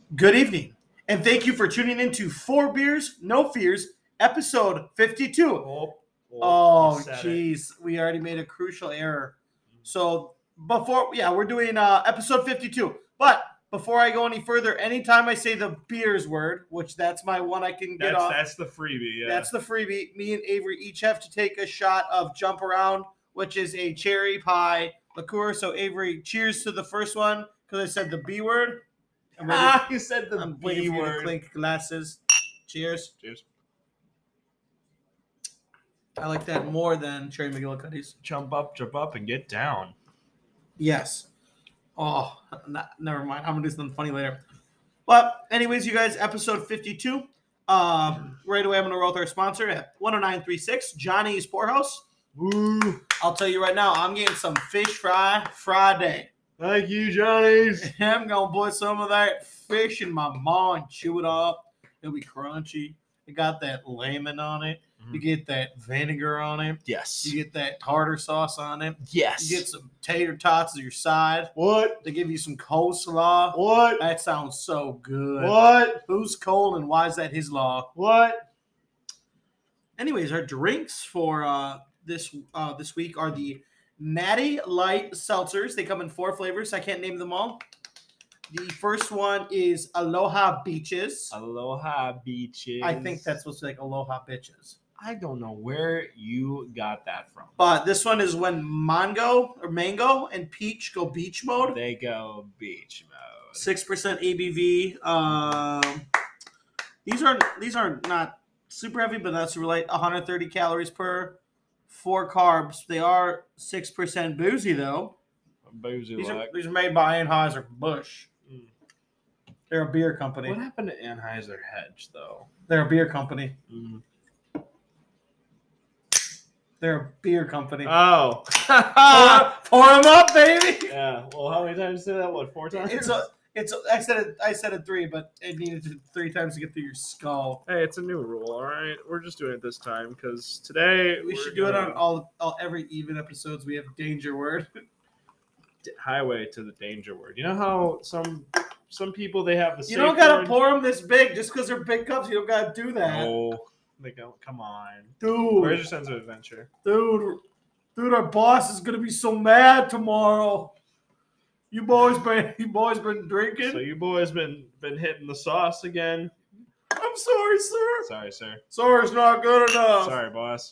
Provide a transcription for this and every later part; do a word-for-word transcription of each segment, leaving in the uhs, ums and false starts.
Good evening, and thank you for tuning in to Four Beers, No Fears, episode fifty-two. Oh, Oh, jeez, we already made a crucial error. So before, yeah, we're doing uh, episode fifty-two. But before I go any further, anytime I say the beers word, which that's my one I can get that's, off. That's the freebie, yeah. That's the freebie. Me and Avery each have to take a shot of Jump Around, which is a cherry pie liqueur. So Avery, cheers to the first one because I said the B word. I'm ready. Ah, you said the I'm B waiting for you to word. clink glasses. Cheers. Cheers. I like that more than Cherry McGillicuddy's. Jump up, jump up, and get down. Yes. Oh, not, never mind. I'm going to do something funny later. But anyways, you guys, episode fifty-two. Um, right away, I'm going to roll with our sponsor at one oh nine three six Johnny's Poorhouse. Woo! I'll tell you right now, I'm getting some fish fry Friday. Thank you, Johnny's. I'm going to put some of that fish in my maw and chew it up. It'll be crunchy. It got that lemon on it. Mm-hmm. You get that vinegar on it. Yes. You get that tartar sauce on it. Yes. You get some tater tots as your side. What? They give you some coleslaw. What? That sounds so good. What? Who's Cole and why is that his law? What? Anyways, our drinks for uh, this uh, this week are the Natty Light Seltzers. They come in four flavors. I can't name them all. The first one is Aloha Beaches. Aloha Beaches. I think that's supposed to be like Aloha Bitches. I don't know where you got that from. But this one is when mango or mango and peach go beach mode. They go beach mode. Six percent A B V. Um, these are these are not super heavy, but not super light. one hundred thirty calories per. Four carbs. They are six percent boozy though. Boozy These are, like. these are made by Anheuser Busch. Mm. They're a beer company. What happened to Anheuser Hedge though? They're a beer company. Mm. They're a beer company. Oh. pour, pour them up, baby. Yeah. Well, how many times did you say that? What, four times? It's a. It's. A, I said it. I said it three, but it needed to three times to get through your skull. Hey, it's a new rule, all right? We're just doing it this time because today We we're should do it gonna- on all, all every even episodes. We have danger word. highway to the danger word. You know how some some people they have the You safe don't gotta word? pour them this big just because they're big cups. You don't gotta do that, No, they don't. Come on. dude. Where's your sense of adventure? Dude, dude, our boss is gonna be so mad tomorrow. You boys been, you boys been drinking? So you boys been been hitting the sauce again. I'm sorry, sir. Sorry, sir. Sorry's not good enough. Sorry, boss.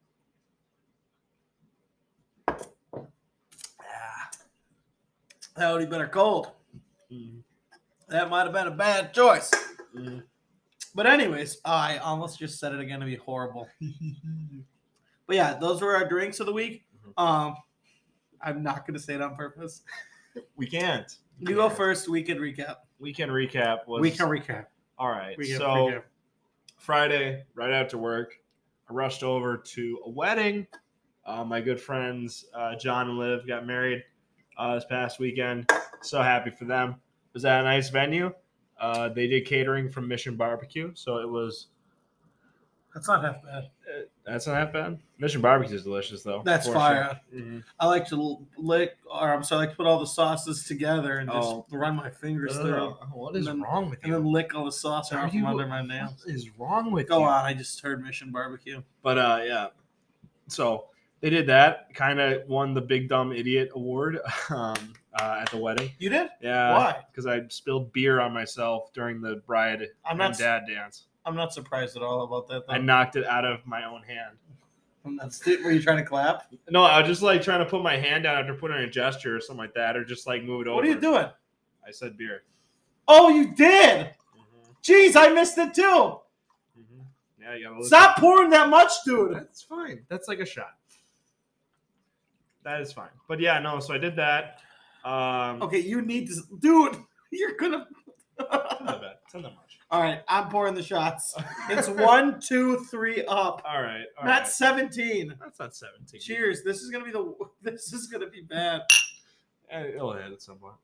That would have been a cold. Mm. That might have been a bad choice. Mm. But anyways, I almost just said it again to be horrible. But yeah, those were our drinks of the week. Um, I'm not gonna say it on purpose. We can't. You go first. We can recap. Weekend recap was We can recap. all right. We can so recap. Friday, right after work, I rushed over to a wedding. Uh, my good friends uh, John and Liv got married uh, this past weekend. So happy for them. It was at a nice venue. Uh, they did catering from Mission Barbecue, so it was. That's not half bad. Uh, that's not that bad. Mission Barbecue is delicious, though. That's for fire. Sure. Mm-hmm. I like to lick, or I'm sorry, I like to put all the sauces together and just Oh. run my fingers through, Uh, what is And then- wrong with and you? then lick all the sauce Are out from you- under my nails. What is wrong with Go you? on, I just heard Mission Barbecue. But uh, yeah, so they did that. Kind of won the Big Dumb Idiot Award um, uh, at the wedding. You did? Yeah, Why? Because I spilled beer on myself during the bride I'm and not. dad dance. I'm not surprised at all about that. Though. I knocked it out of my own hand. I'm not st- were you trying to clap? No, I was just like trying to put my hand down after putting in a gesture or something like that, or just like move it over. What are you doing? I said beer. Oh, you did. Mm-hmm. Jeez, I missed it too. Mm-hmm. Yeah, you gotta listen. Stop pouring that much, dude. That's fine. That's like a shot. That is fine. But yeah, no. So I did that. Um, Okay, you need to, dude. You're gonna. It's not that bad. It's not that much. All right, I'm pouring the shots. It's one, two, three up. All right. All Not right. seventeen. That's not seventeen. Cheers. This is gonna be the. This is gonna be bad. Eh, It'll hit at some point.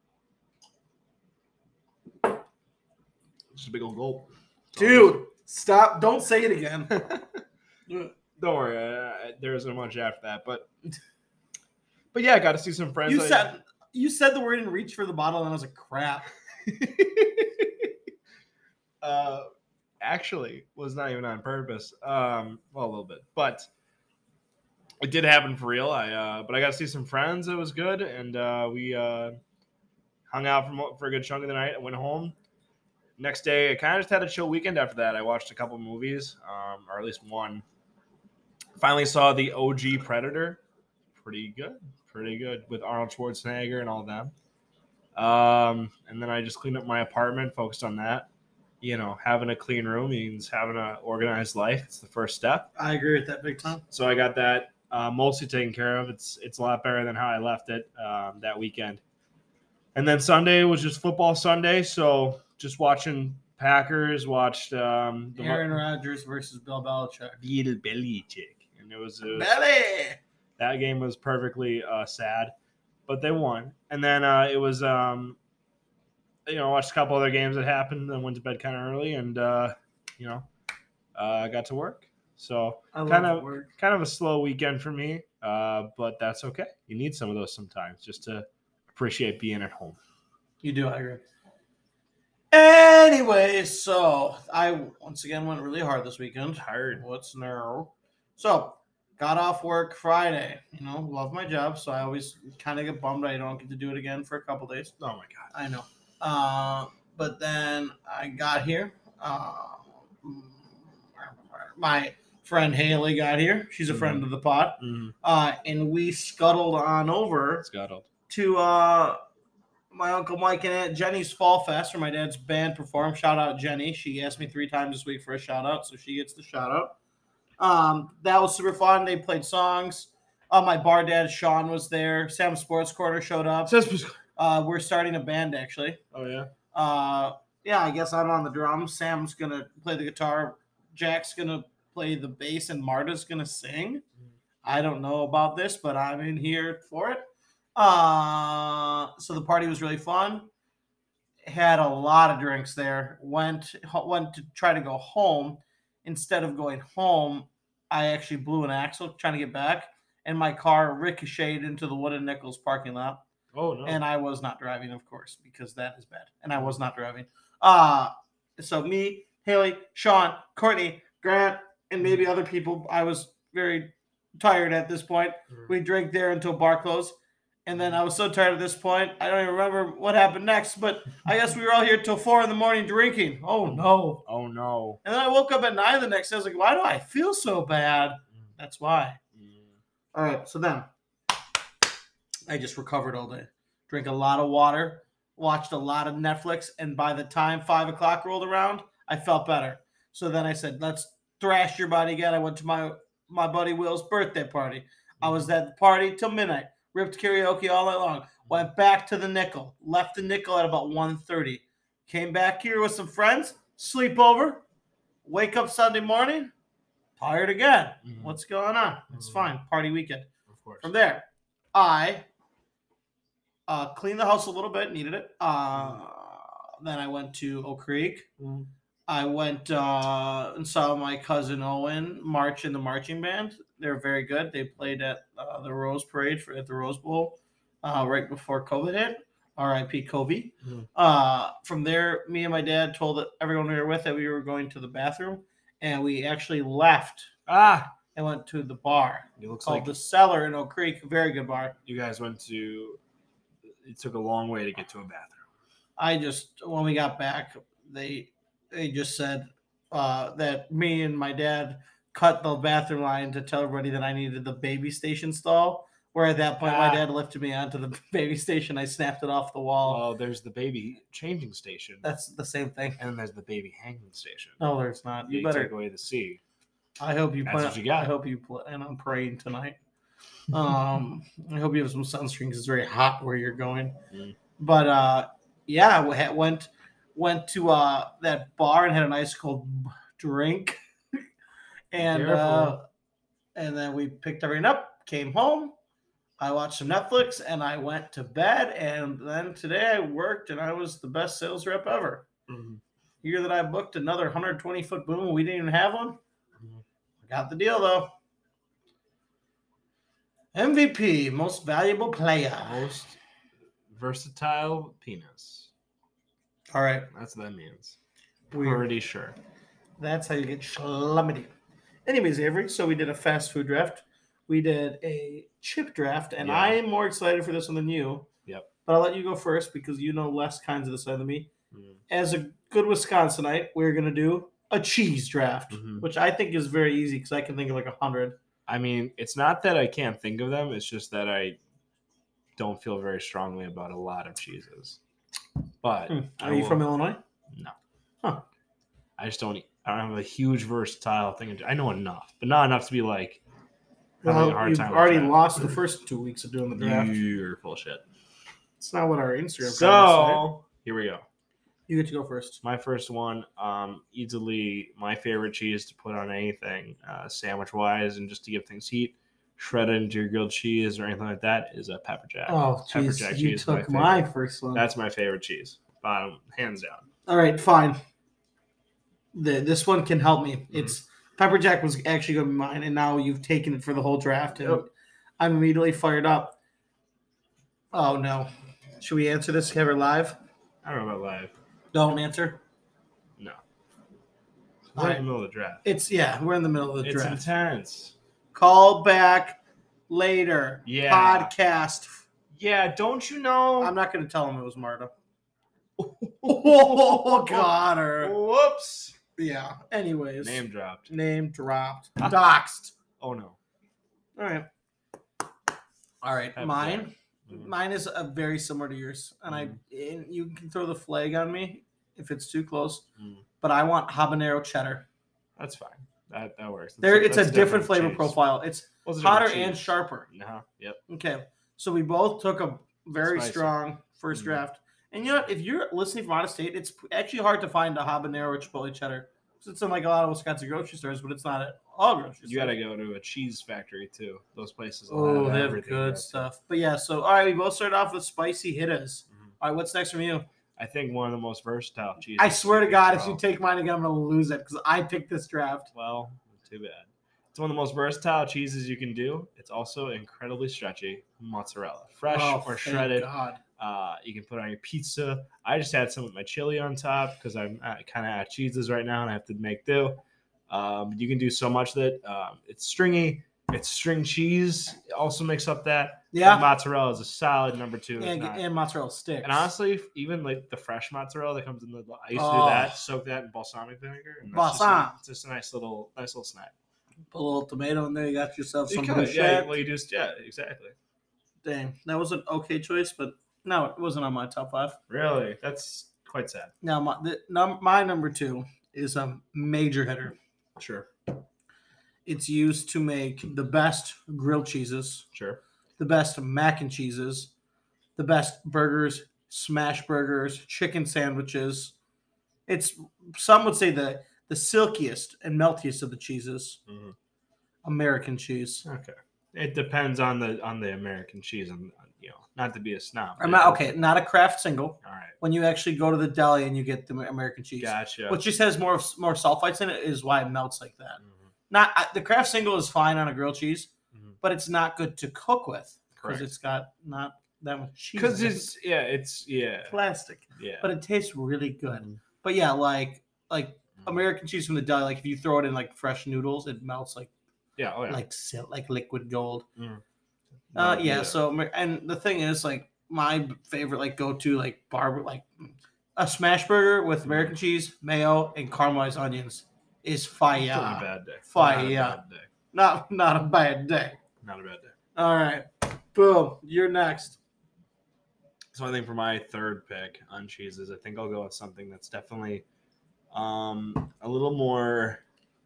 Just a big old gulp. Dude, stop. Don't say it again. Don't worry. Uh, there isn't much after that, but but yeah, I got to see some friends. You I- said you said the word and reached for the bottle, and I was like, crap. uh, actually was not even on purpose. Um, well, a little bit, but it did happen for real. I uh, but I got to see some friends. It was good, and uh, we uh, hung out for for a good chunk of the night. I went home. Next day, I kind of just had a chill weekend. After that, I watched a couple movies, um, or at least one. Finally saw the O G Predator. Pretty good, pretty good with Arnold Schwarzenegger and all of them. Um, and then I just cleaned up my apartment, focused on that. You know, having a clean room means having an organized life. It's the first step. I agree with that big time. So I got that uh, mostly taken care of. It's it's a lot better than how I left it um, that weekend. And then Sunday was just football Sunday, so just watching Packers, watched um, the Aaron Rodgers versus Bill Belichick. Bill Belichick. And it was, it was Belly. That game was perfectly uh, sad, but they won. And then uh, it was, um, you know, I watched a couple other games that happened and went to bed kind of early, and uh, you know, I uh, got to work. So kind of work. kind of a slow weekend for me, uh, but that's okay. You need some of those sometimes just to appreciate being at home. You do, I agree. Anyway, so I once again went really hard this weekend. Hard. What's now? So, got off work Friday. You know, love my job, so I always kind of get bummed I don't get to do it again for a couple days. Oh, my God. I know. Uh, but then I got here. Uh, my friend Haley got here. She's a mm-hmm. friend of the pod. Mm-hmm. Uh, and we scuttled on over scuttled. to uh, my Uncle Mike and Aunt Jenny's Fall Fest, where my dad's band performed. Shout out Jenny. She asked me three times this week for a shout out, so she gets the shout out. Um, that was super fun. They played songs. Uh, my bar dad, Sean, was there. Sam Sports Corner showed up. Uh, we're starting a band, actually. Oh, yeah? Uh, yeah, I guess I'm on the drums. Sam's going to play the guitar. Jack's going to play the bass, and Marta's going to sing. I don't know about this, but I'm in here for it. Uh, so the party was really fun. Had a lot of drinks there. Went, went to try to go home. Instead of going home, I actually blew an axle trying to get back, and my car ricocheted into the Wood and Nichols parking lot. Oh, no. And I was not driving, of course, because that is bad. And I was not driving. Uh, so me, Haley, Sean, Courtney, Grant, and maybe other people, I was very tired at this point. Mm-hmm. We drank there until bar closed. And then I was so tired at this point, I don't even remember what happened next, but I guess we were all here till four in the morning drinking. Oh, no. Oh, no. And then I woke up at nine the next day. I was like, why do I feel so bad? That's why. Mm. All right, so then I just recovered all day. Drank a lot of water, watched a lot of Netflix, and by the time five o'clock rolled around, I felt better. So then I said, let's thrash your body again. I went to my, my buddy Will's birthday party. I was at the party till midnight. Ripped karaoke all night long. Went back to the Nickel. Left the Nickel at about one thirty. Came back here with some friends. Sleep over. Wake up Sunday morning. Tired again. Mm-hmm. What's going on? It's mm-hmm. fine. Party weekend. Of course. From there, I uh, cleaned the house a little bit. Needed it. Uh, mm-hmm. Then I went to Oak Creek. Mm-hmm. I went uh, and saw my cousin Owen march in the marching band. They're very good. They played at uh, the Rose Parade for, at the Rose Bowl uh, right before COVID hit. R I P Kobe. Mm-hmm. Uh, from there, me and my dad told everyone we were with that we were going to the bathroom, and we actually left ah and went to the bar. It looks called like the Cellar in Oak Creek. Very good bar. You guys went to. It took a long way to get to a bathroom. I just when we got back, they they just said uh, that me and my dad cut the bathroom line to tell everybody that I needed the baby station stall. Where at that point, ah. my dad lifted me onto the baby station. I snapped it off the wall. Oh, there's the baby changing station. That's the same thing. And then there's the baby hanging station. No, there's not. You, you better take away the C. I hope you. That's plan, what you got. I hope you plan on praying tonight. Um, I hope you have some sunscreen because it's very hot where you're going. Mm. But uh, yeah, we had, went went to uh, that bar and had a nice cold drink, and uh, and then we picked everything up, came home. I watched some Netflix, and I went to bed, and then today I worked, and I was the best sales rep ever. Mm-hmm. Hear that I booked another one hundred twenty foot boom. We didn't even have one. Mm-hmm. I got the deal, though. M V P, most valuable player. Most versatile penis. All right. That's what that means. Weird. Pretty sure. That's how you get schlummity. Anyways, Avery, so we did a fast food draft. We did a chip draft, and Yeah. I am more excited for this one than you. Yep. But I'll let you go first because you know less kinds of this side than me. Mm. As a good Wisconsinite, we're going to do a cheese draft, Mhm. which I think is very easy because I can think of like a hundred. I mean, it's not that I can't think of them. It's just that I don't feel very strongly about a lot of cheeses. But Hmm. I Are you will- from Illinois? No. Huh. I just don't. I don't have a huge versatile thing. of- I know enough, but not enough to be like. having a Well, hard you've time with already that. lost the first two weeks of doing the draft. You're full of shit. It's not what our Instagram. comments So here we go. say. You get to go first. My first one, um, easily my favorite cheese to put on anything, uh, sandwich wise, and just to give things heat, shredded into your grilled cheese or anything like that, is a pepper jack. Oh, Pepper jeez, jack you cheese is my took my favorite. first one. That's my favorite cheese, bottom hands down. All right, fine. The, this one can help me. Mhm. It's pepper jack was actually going to be mine, and now you've taken it for the whole draft, and Yep. I'm immediately fired up. Oh no! Should we answer this ever live? I don't know about live. Don't answer. No. All We're right. in the middle of the draft. It's yeah, we're in the middle of the It's draft. intense. Call back later. Yeah. Podcast. Yeah, don't you know? I'm not going to tell him it was Marta. Oh, got her. Whoops. Yeah. Anyways. Name dropped. Name dropped. Doxed. Oh no. All right. All right. Pepper Mine. jack. Mhm. Mine is uh, very similar to yours, and I and you can throw the flag on me if it's too close. Mm. But I want habanero cheddar. That's fine. That that works. That's There, it's a that's different flavor cheese. profile. It's What's a hotter different and cheese? sharper. No. Yep. Okay, so we both took a very Spicy. strong first Mhm. draft, and you know what? If you're listening from out of state, it's actually hard to find a habanero chipotle cheddar. It's in like a lot of Wisconsin grocery stores, but it's not at all grocery stores. You got to go to a cheese factory too. Those places. will Oh, they have everything good there. stuff. But yeah, so all right, we both started off with spicy hittas. Mhm. All right, what's next from you? I think one of the most versatile cheeses. I swear to you God, can if throw. you take mine again, I'm gonna lose it because I picked this draft. Well, too bad. It's one of the most versatile cheeses you can do. It's also incredibly stretchy. Mozzarella, fresh Oh, or thank shredded. God. Uh, you can put it on your pizza. I just had some with my chili on top because I'm kind of at cheeses right now and I have to make do. Um, you can do so much with it. Um, it's stringy. It's string cheese. It also makes up that. Yeah. And mozzarella is a solid number two. if And, not- and mozzarella sticks. And honestly, even like the fresh mozzarella that comes in the, I used to Oh. do that, soak that in balsamic vinegar, and that's just, a, Balsam. it's just a nice little, nice little snack. Put a little tomato in there. You got yourself You some could, yeah. bruschetta. Well, you do, yeah, exactly. Dang, that was an okay choice, but no, it wasn't on my top five. Really, that's quite sad. Now, my the, num, my number two is a major hitter. Sure, It's used to make the best grilled cheeses, sure. the best mac and cheeses, the best burgers, smash burgers, chicken sandwiches. It's some would say the the silkiest and meltiest of the cheeses. Mhm. American cheese. Okay, it depends on the on the American cheese, and you know, not to be a snob. I'm but not it- okay. Not a Kraft single. All right, When you actually go to the deli and you get the American cheese, gotcha. which just has more of more sulfites in it, is why it melts like that. Mhm. Not I, the Kraft single is fine on a grilled cheese, Mhm. but it's not good to cook with because Correct. it's got not that much cheese. Because in it. it's yeah, it's yeah, plastic, yeah. but it tastes really good. Mhm. But yeah, like like Mhm. American cheese from the deli, like if you throw it in like fresh noodles, it melts like yeah, oh yeah. like sil- like liquid gold. Mm. Uh, No, yeah. neither. So Amer- and the thing is, like my favorite like go to like barber like a smash burger with American cheese, mayo, and caramelized onions is Not a fire. bad day. Fire. Not a bad day. Not not a bad day. Not a bad day. All right, boom. You're next. So I think for my third pick on cheeses, I think I'll go with something that's definitely um, a little more,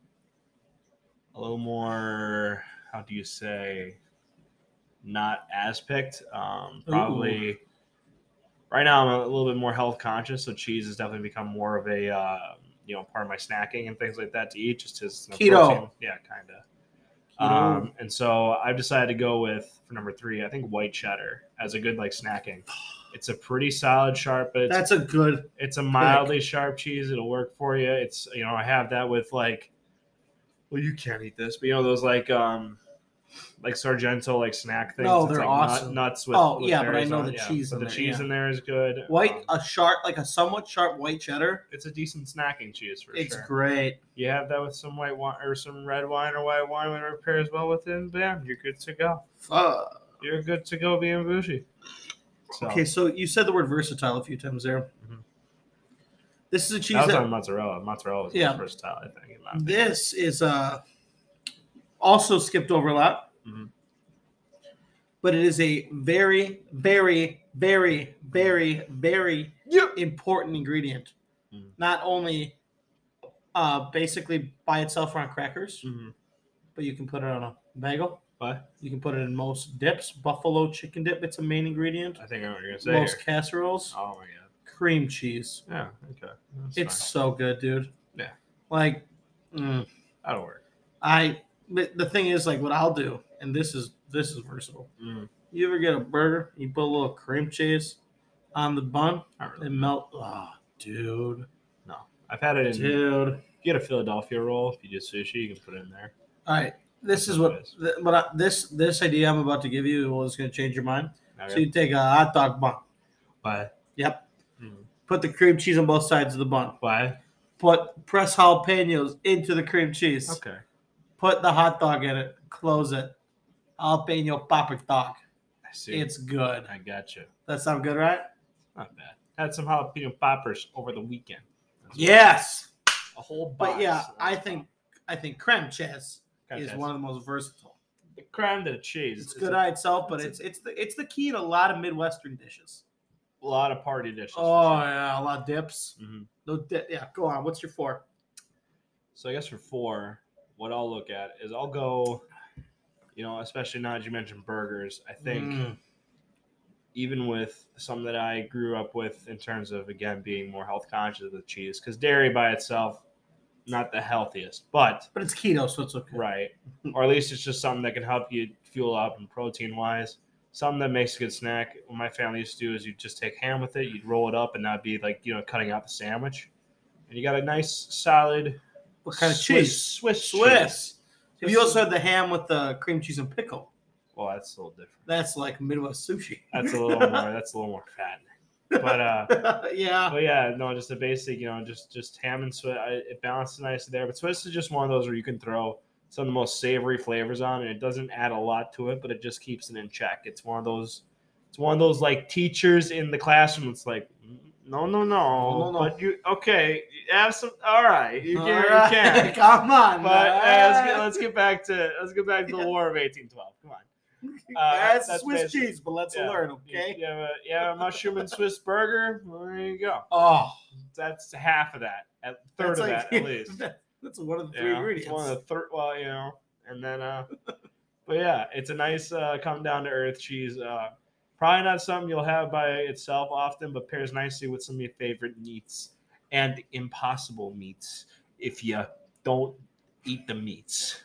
a little more. How do you say? Not as picked. Um, probably. Right now, I'm a little bit more health conscious, so cheese has definitely become more of a uh, you know part of my snacking and things like that to eat. Just as you know, Keto. protein. Yeah, kind of. Um, and so I've decided to go with for number three. I think white cheddar as a good like snacking. It's a pretty solid sharp, but it's, That's a good. it's a mildly sharp cheese. It'll work for you. It's you know I have that with like, well you can't eat this, but you know those like um like Sargento like snack things. No, It's they're like awesome. Nut, nuts with. Oh, with yeah, but I berries know on the it, yeah. cheese But in the there, cheese yeah. in there is good. White, Um, a sharp, like a somewhat sharp white cheddar. it's a decent snacking cheese for It's sure. great. You have that with some white wine or some red wine or white wine when it pairs well with it. Bam, you're good to go. Uh, You're good to go being bougie. So, okay, so you said the word versatile a few times there. Mhm. This is a cheese that was that, on mozzarella. Mozzarella was Yeah. the first style, I think. in my opinion. this is uh also skipped over a lot, Mhm. but it is a very, very, very, very, very Yep. important ingredient. Mhm. Not only uh basically by itself on crackers, Mhm. but you can put it on a bagel. What? You can put it in most dips. Buffalo chicken dip, it's a main ingredient. I think I know what you're gonna say Most here. casseroles. Oh my god. Cream cheese. Yeah. Okay. That's It's fine. so good, dude. Yeah. Like, mm, That'll work. I. But the thing is, like, what I'll do, and this is this is versatile. Mm. You ever get a burger? You put a little cream cheese on the bun Not really. and melt. Oh, dude, No. I've had it in. dude. If you get a Philadelphia roll, if you do sushi, you can put it in there. All right, this That's is what what. it is. th- But I, this this idea I'm about to give you was going to change your mind. Okay. So you take a hot dog bun. Why? Yep. Mm. Put the cream cheese on both sides of the bun. Why? Put press jalapenos into the cream cheese. Okay. Put the hot dog in it. Close it. Jalapeno popper dog. I see. It's good. I got you. That sound good, right? Not bad. Had some jalapeno poppers over the weekend. That's Yes. a whole box. But yeah, I think I think creme cheese Creme is cheese. one of the most versatile. the creme de cheese. It's is good a, by itself, but it's it's it's the it's the key to a lot of Midwestern dishes. a lot of party dishes. for Oh sure. yeah, a lot of dips. Mhm. No di- yeah, go on. What's your four? So I guess for four, what I'll look at is I'll go, you know, especially now that you mentioned burgers, I think Mm. even with some that I grew up with in terms of, again, being more health conscious with cheese, because dairy by itself, not the healthiest, but But it's keto, so it's okay. right. Or at least it's just something that can help you fuel up and protein wise. Something that makes a good snack. What my family used to do is you just take ham with it, you'd roll it up, and that'd be like, you know, cutting out the sandwich. And you got a nice solid What kind of Swiss, cheese? Swiss. Swiss. cheese. If you also had the ham with the cream cheese and pickle, Well, that's a little different. that's like Midwest sushi. That's a little more. That's a little more fat. But uh, yeah. but yeah, no, just a basic, you know, just just ham and Swiss. I, it balances nicely there. But Swiss is just one of those where you can throw some of the most savory flavors on, and it doesn't add a lot to it, but it just keeps it in check. It's one of those. It's one of those like teachers in the classroom. It's like, no, no, no, No, no, no. but you okay? Have some. All right, you can. All You right. can. Come on. But uh, man. let's, get, let's get back to let's get back to the War of eighteen twelve. Come on. Uh, that's, that's Swiss basic. cheese, but let's Yeah. learn, okay? You have a, you have a mushroom and Swiss burger. Well, there you go. Oh, That's half of that. A third that's of like- that at least. That's one of the You three know, ingredients. It's one of the third. Well, you know, and then, uh, but yeah, it's a nice uh, come down to earth cheese. Uh, probably not something you'll have by itself often, but pairs nicely with some of your favorite meats and impossible meats if you don't eat the meats.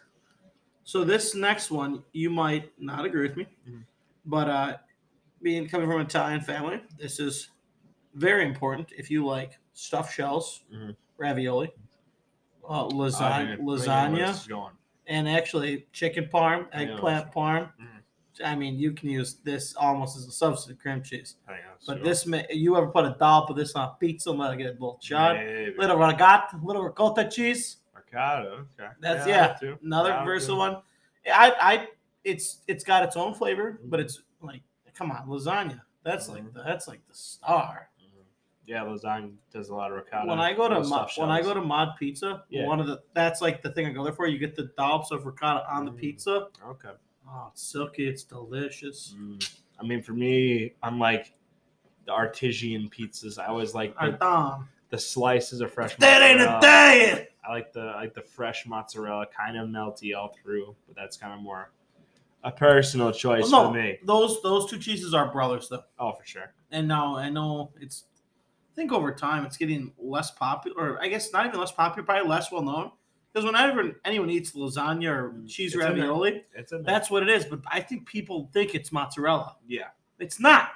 So this next one, you might not agree with me, Mhm. but uh, being coming from an Italian family, this is very important. If you like stuffed shells, Mhm. ravioli, uh, I lasagna, think- I think where lasagna, this is going. and actually chicken parm, I know. eggplant parm. Mhm. I mean, you can use this almost as a substitute cream cheese. I think that's But going. this, may, you ever put a dollop of this on a pizza and let it get a little shot? Maybe. Little ricotta, little ricotta cheese. Mercado. Okay. That's Yeah, yeah, that too. another That versatile too. one. Yeah, I, I, it's it's got its own flavor, but it's like, come on, lasagna. That's like Mhm. the, that's like the star. Mhm. Yeah, lasagna does a lot of ricotta. When I go to Those Mod, stuffed when I shells. go to Mod Pizza, Yeah. one of the that's like the thing I go there for. You get the dollops of ricotta on the Mm. pizza. Okay. Oh, it's silky. It's delicious. Mm. I mean, for me, unlike the artisan pizzas, I always like the, Artan. the slices of fresh. That ain't a mozzarella. thing. I like the I like the fresh mozzarella, kind of melty all through, but that's kind of more a personal choice Well, no, for me. those those two cheeses are brothers though. Oh, for sure. And now I know it's. I think over time it's getting less popular, or I guess not even less popular, probably less well known. Because whenever anyone eats lasagna or cheese It's in there. ravioli, It's in there. that's what it is. But I think people think it's mozzarella. Yeah. It's not.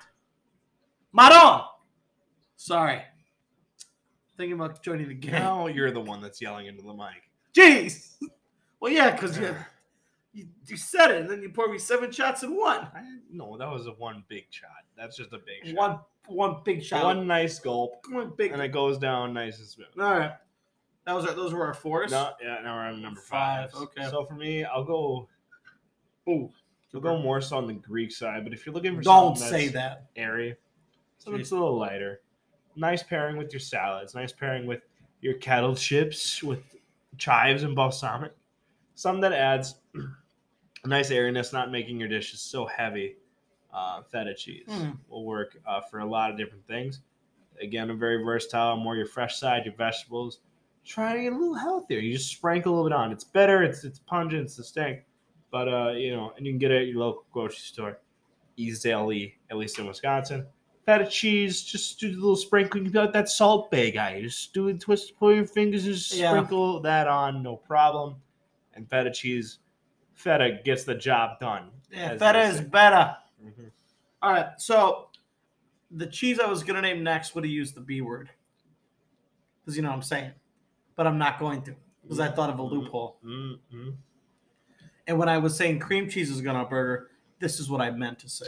Maron. Sorry. Thinking about joining the gang. Now you're the one that's yelling into the mic. Jeez. Well, yeah, because You, you said it, and then you poured me seven shots in one. I, no, that was a one big shot. That's just a big shot. One one big shot. One nice gulp, One big. and it goes down nice and smooth. All right. That was our, those were our fours. No, yeah, now we're on number Five, five. okay. So for me, I'll go. Ooh, I'll go more so on the Greek side, but if you're looking for don't something say that's that. airy, something that's a little lighter, nice pairing with your salads, nice pairing with your kettle chips with chives and balsamic, something that adds a nice airiness, not making your dishes so heavy. Uh, feta cheese Mm. will work uh, for a lot of different things. Again, a very versatile, more your fresh side, your vegetables. Try to get a little healthier. You just sprinkle a little bit on. It's better. It's it's pungent. It's distinct. But uh, you know, and you can get it at your local grocery store, easily, at least in Wisconsin. Feta cheese, just do a little sprinkling. You got that Salt Bae guy. Just do it, twist, pull your fingers, and just Yeah. sprinkle that on, no problem. And feta cheese, feta gets the job done. Yeah, as feta they is say. better. Mhm. All right, so the cheese I was gonna name next would have used the B word, because you know what I'm saying, but I'm not going to because I thought of a loophole. Mm-hmm. And when I was saying cream cheese is going on a burger, this is what I meant to say.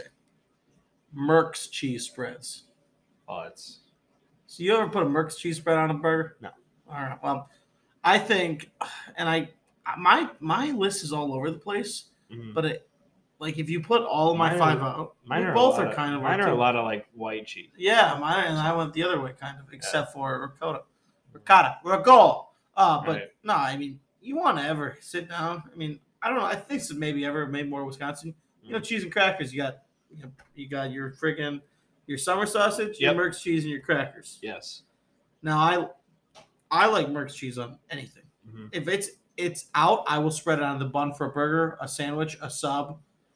Merck's cheese spreads. Oh, it's So you ever put a Merck's cheese spread on a burger? No. All right. Well, I think, and I, my my list is all over the place. mhm. But it, like, if you put all of my Mine five are- out, mine are both a lot are of, kind of mine like are a two. lot of like white cheese. Yeah, mine and I went the other way, kind of, except for ricotta, ricotta, ricotta. Uh, but Right. no, I mean, you want to ever sit down? I mean, I don't know. I think it's maybe ever made more Wisconsin. You know, Mm. cheese and crackers. You got, you, know, you got your freaking your summer sausage, Yep. your Merck's cheese, and your crackers. Yes. Now, I I like Merck's cheese on anything. Mhm. If it's it's out, I will spread it on the bun for a burger, a sandwich, a sub.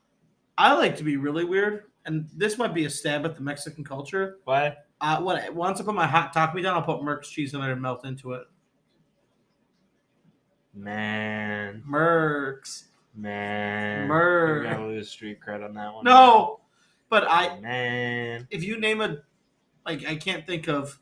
I like to be really weird, and this might be a stab at the Mexican culture. What? Uh, when once I put my hot taco meat down, I'll put Merck's cheese in there and melt into it. Man. Merck's. Man. Mer- You're gonna lose street cred on that one. No, but I Man. if you name a like I can't think of.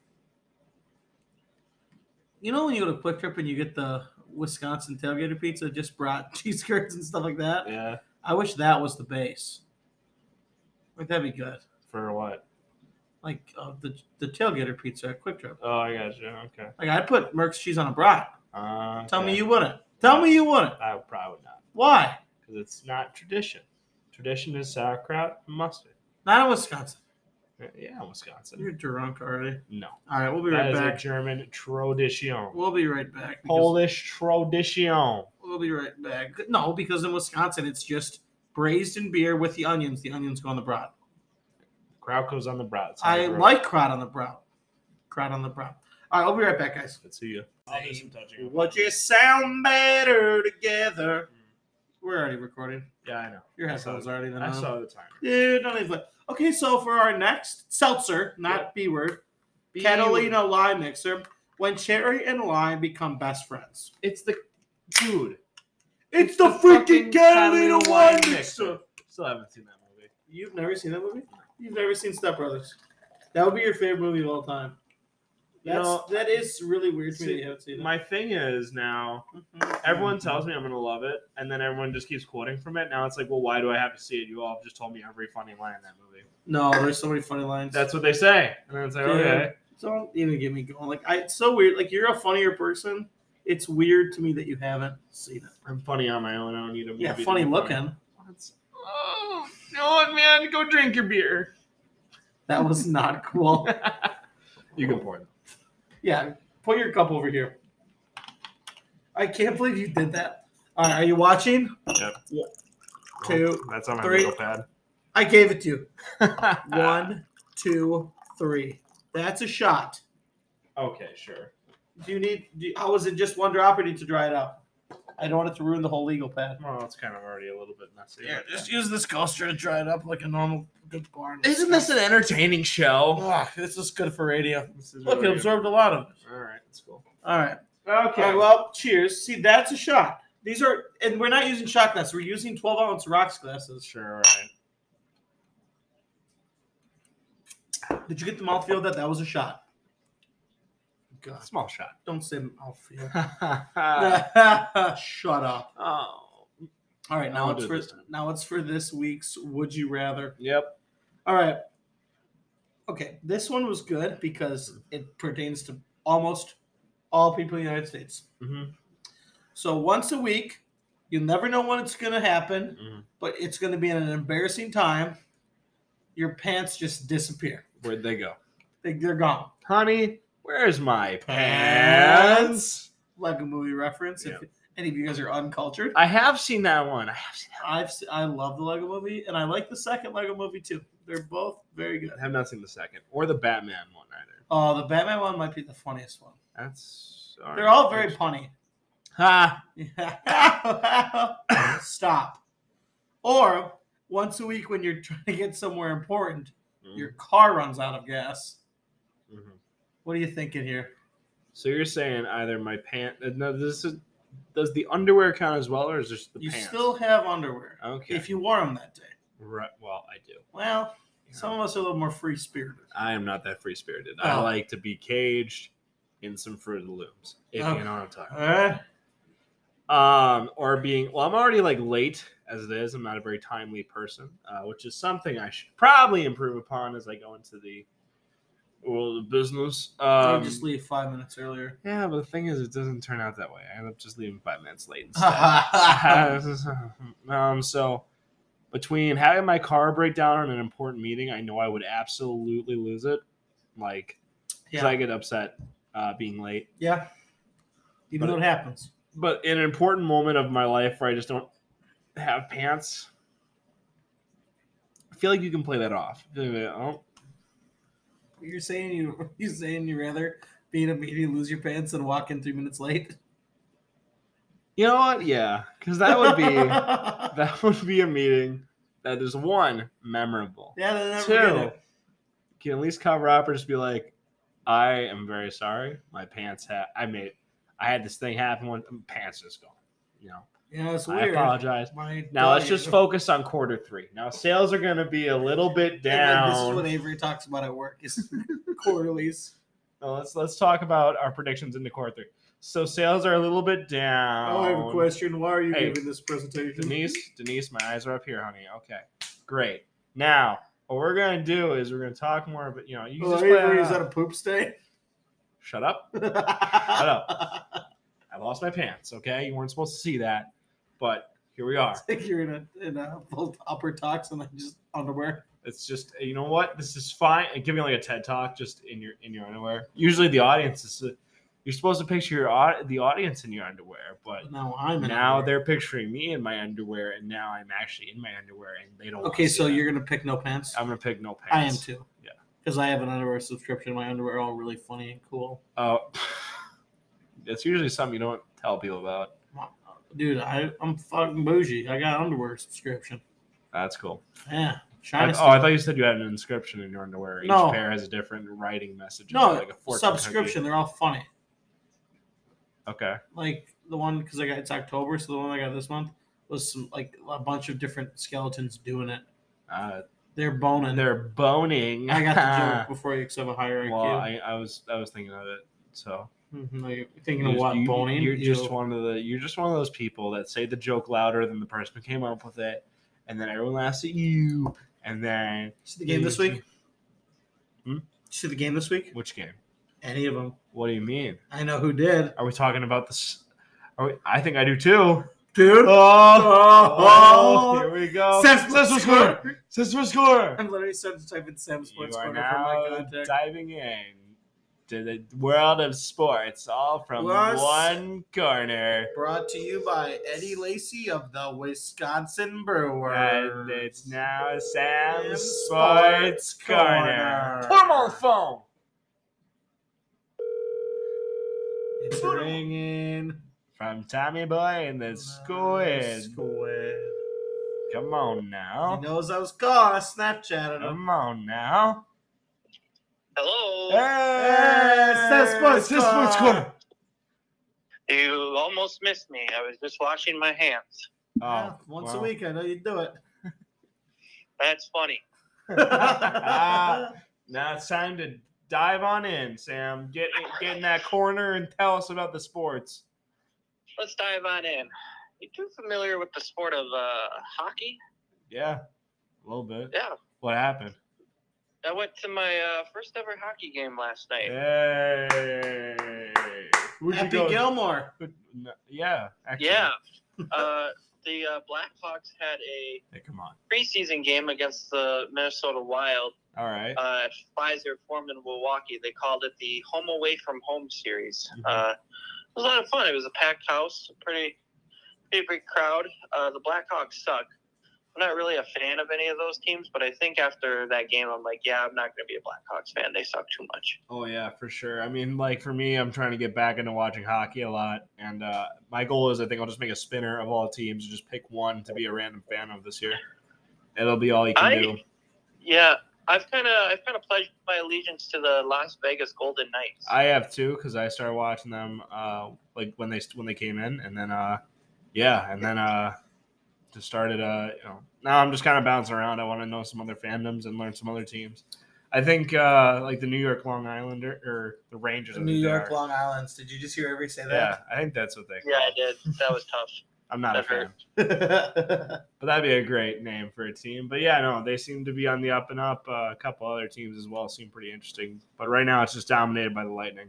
You know when you go to Quick Trip and you get the Wisconsin tailgater pizza, just brought cheese curds and stuff like that. Yeah. I wish that was the base. Like that'd be good. For what? Like uh, the the tailgater pizza at Quick Trip. Oh, I got you. Okay. Like I'd put Merck's cheese on a brat. Uh, Tell me okay. you wouldn't. Tell me you wouldn't. I probably would not. Why? Because it's not tradition. Tradition is sauerkraut and mustard. Not in Wisconsin. Yeah, Wisconsin. You're drunk already. No. All right, we'll be That right is back. a German tradition. We'll be right back. because- Polish tradition. We'll be right back. No, because in Wisconsin it's just braised in beer with the onions. The onions go on the brat. Kraut goes on the brat. That's how I I grew up. like kraut on the brat. Kraut on the brat. All right, I'll be right back, guys. Let's see you. I'll do some touching. Would you sound better together? We're already recording. Yeah, I know. Your I saw headphones it. already. Then I on. saw the timer. Dude, don't even. Okay, so for our next seltzer, not Yep. B word, Catalina lime mixer. When cherry and lime become best friends. It's the dude. It's, the the, freaking fucking Catalina Catalina wine wine mixer. Still haven't seen that movie. You've never seen that movie? You've never seen Step Brothers. That would be your favorite movie of all time. You That's, know, that is really weird to me see, that you haven't seen it. My thing is now Mhm. everyone tells me I'm gonna love it, and then everyone just keeps quoting from it. Now it's like, well, why do I have to see it? You all just told me every funny line in that movie. No, there's so many funny lines. That's what they say, and then it's like, Dude, okay, Don't even get me going. Like, I, it's so weird. Like, you're a funnier person. It's weird to me that you haven't seen it. I'm funny on my own. I don't need a movie. Yeah, to funny be looking. What's- Oh, you know what, man? Go drink your beer. That was not cool. You can pour it. Yeah, put your cup over here. I can't believe you did that. All right, are you watching? Yep. Two, Oh, that's on my three. legal pad. I gave it to you. One, two, three. That's a shot. Okay, sure. Do you need? Do you, how was it? Just one drop, or need to dry it out? I don't want it to ruin the whole legal pad. Well, it's kind of already a little bit messy. Yeah, just use this coaster to dry it up like a normal good bar. Isn't this an entertaining show? Ah, this is good for radio. This is Look, it really absorbed a lot of it. good. All right, that's cool. All right. Okay. All right. Well, cheers. See, that's a shot. These are, and we're not using shot glasses. We're using twelve ounce rocks glasses. Sure. All right. Did you get the mouthfeel that that was a shot? God, Small shot. don't say mouthfeel. oh. Shut up. All right, now I'll it's do it for this time. now it's for this week's Would You Rather. Yep. All right. Okay, this one was good because it pertains to almost all people in the United States. Mm-hmm. So once a week, you never know when it's going to happen, Mm-hmm. but it's going to be an embarrassing time. Your pants just disappear. Where'd they go? They, they're gone. Honey, where's my pants? Lego movie reference. Yeah. If any of you guys are uncultured, I have seen that one. I have seen that I've se- I love the Lego movie, and I like the second Lego movie too. They're both very good. one. I have not seen the second or the Batman one either. Oh, the Batman one might be the funniest one. That's They're all very punny. Ha! Stop. Or once a week when you're trying to get somewhere important, Mhm. your car runs out of gas. Mhm. What are you thinking here? So you're saying either my pant? uh, No, this is. Does the underwear count as well, or is just the You pants? still have underwear Okay. if you wore them that day. Right. Well, I do. Well, You some know, of us are a little more free spirited. I am not that free spirited. I Oh. like to be caged in some Fruit of the Looms. If Okay. you know what I'm talking All right. about. Um, or being well, I'm already like late as it is. I'm not a very timely person, uh, which is something I should probably improve upon as I go into the world of business. Um, You just leave five minutes earlier. yeah, but the thing is, it doesn't turn out that way. I end up just leaving five minutes late instead. um, so between having my car break down on an important meeting, I know I would absolutely lose it. Like, because Yeah. I get upset uh, being late. Yeah. You know But- what happens. But in an important moment of my life where I just don't have pants, I feel like you can play that off. Oh, You're saying you you saying you rather be in a meeting, lose your pants, and walk in three minutes late. you know what? Yeah, because that would be that would be a meeting that is one memorable. Yeah, they never Two, get it. can at least cover up or just be like, I am very sorry. My pants had I made I had this thing happen when pants just gone. You know, Yeah, it's I weird. apologize. My Now let's dog- just focus on quarter three. Now sales are going to be a little bit And then This is down. what Avery talks about at work: is quarterlies. Now, let's let's talk about our predictions into quarter three. So sales are a little bit down. Oh, I have a question. Why are you Hey, giving this presentation? Denise, Denise, my eyes are up here, honey. Okay, great. Now what we're gonna do is we're gonna talk more, but you know, you can Oh, just play Avery, it is that out. a poop stain? Shut up. Shut up. I lost my pants. Okay, you weren't supposed to see that, but here we are. It's like you're in a in a full upper tux and then just underwear. It's just, you know what? This is fine. Give me like a TED talk, just in your in your underwear. Usually the audience is you're supposed to picture your au- the audience in your underwear, but Now I'm in now underwear. they're picturing me in my underwear, and now I'm actually in my underwear, and they don't. Okay, wanna so see that. you're gonna pick no pants. I'm gonna pick no I am pants. too. Yeah. Because I have an underwear subscription. My underwear are all really funny and cool. Oh, it's usually something you don't tell people about. Dude, I, I'm fucking bougie. I got an underwear subscription. That's cool. Yeah. I, China oh, I thought you said you had an inscription in your underwear. Each No. pair has a different writing message. No, like a fortune subscription. They're all funny. cookie. Okay. Like the one, because I got it's October, so the one I got this month was some like a bunch of different skeletons doing it. Uh, They're boning. they're boning. I got the joke before you because I have a higher Well, I Q. I, I was I was thinking of it. So Mhm, like, you're thinking You're of what you- boning? You're You- just one of the. You're just one of those people that say the joke louder than the person who came up with it, and then everyone laughs at you, and then See the game this week? Hmm? See the game this week? Which game? Any of them? What do you mean? I know who did. Are we talking about this? Are we, I think I do too. Dude. Oh, Oh. here we go. Sam's Sam's score. Sam's score. I'm literally starting to type in Sam Sports You are Corner from my now contact. diving in to the world of sports, all from Plus- one corner. Brought to you by Eddie Lacy of the Wisconsin Brewers. And it's now Sam's Sam's Sports Sports Corner. Corner. Put him on the phone. It's ringing. From Tommy Boy and the Squid. Squid. Come on He now. knows I was calling. I Snapchatted him. Come on now. Hello. Hey, Sam's Sports Sam's Sports Corner. Corner. You almost missed me. I was just washing my hands. Yeah, Oh, once well. a week, I know you do it. That's funny. Ah, now it's time to dive on in, Sam. Get get in that corner and tell us about the sports. Let's dive on in. you too familiar with the sport of uh, hockey? Yeah, a little bit. Yeah. What happened? I went to my uh, first ever hockey game last night. Hey. Who'd you Happy go? Gilmore. Who- no, Yeah, actually. Yeah. Uh, the uh, Blackhawks had a Hey, come on. preseason game against the Minnesota Wild All right. uh, at Pfizer Forum in Milwaukee. They called it the Home Away from Home series. Mhm. Uh, it was a lot of fun. It was a packed house, a pretty, pretty big crowd. Uh, the Blackhawks suck. I'm not really a fan of any of those teams, but I think after that game, I'm like, yeah, I'm not going to be a Blackhawks fan. They suck too much. Oh, yeah, for sure. I mean, like, for me, I'm trying to get back into watching hockey a lot. And uh, my goal is I think I'll just make a spinner of all teams and just pick one to be a random fan of this year. It'll be all you can I, do. Yeah, I've kind of I've kind of pledged my allegiance to the Las Vegas Golden Knights. I have too, because I started watching them uh, like when they when they came in, and then uh, yeah, and then uh, just started. Uh, you know, now I'm just kind of bouncing around. I want to know some other fandoms and learn some other teams. I think uh, like the New York Long Islander or the Rangers. I New think they York are. Long Islands. Did you just hear everybody say Yeah, that? I think that's what they. Call yeah, I it. did. That was tough. I'm not That a fan, hurt. but that'd be a great name for a team. But yeah, no, they seem to be on the up and up. Uh, a couple other teams as well seem pretty interesting. But right now, it's just dominated by the Lightning.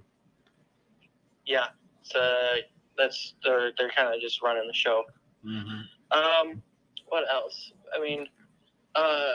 Yeah, so that's they're they're kind of just running the show. Mm-hmm. Um, what else? I mean, uh,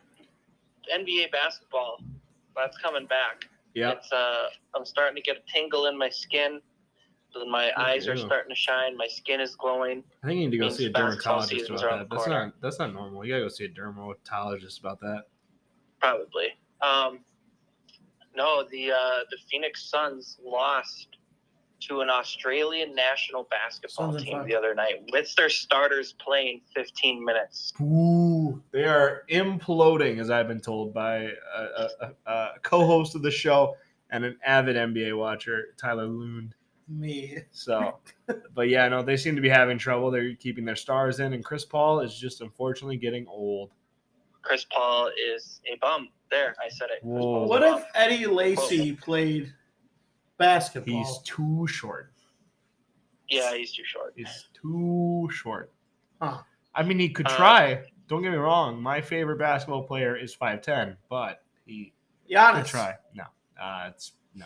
N B A basketball, that's coming back. Yep. It's uh, I'm starting to get a tingle in my skin. My eyes are Ew. starting to shine. My skin is glowing. I think you need to go Means see a basketball dermatologist season's about around that. the That's corner. not that's not normal. You gotta go see a dermatologist about that. Probably. Um, no, the uh, the Phoenix Suns lost to an Australian national basketball Suns are team fun. the other night with their starters playing fifteen minutes. Ooh, they are imploding, as I've been told by a, a, a, a co-host of the show and an avid N B A watcher, Tyler Lund. Me. So, but yeah, no, they seem to be having trouble. They're keeping their stars in, and Chris Paul is just unfortunately getting old. Chris Paul is a bum. There, I said it. Chris Whoa. Paul's a What bum. if Eddie Lacy played basketball? He's too short. Yeah, he's too short. He's too short. Huh. I mean, he could Uh, try. Don't get me wrong. My favorite basketball player is five ten, but he could Giannis. try. No, uh, it's no.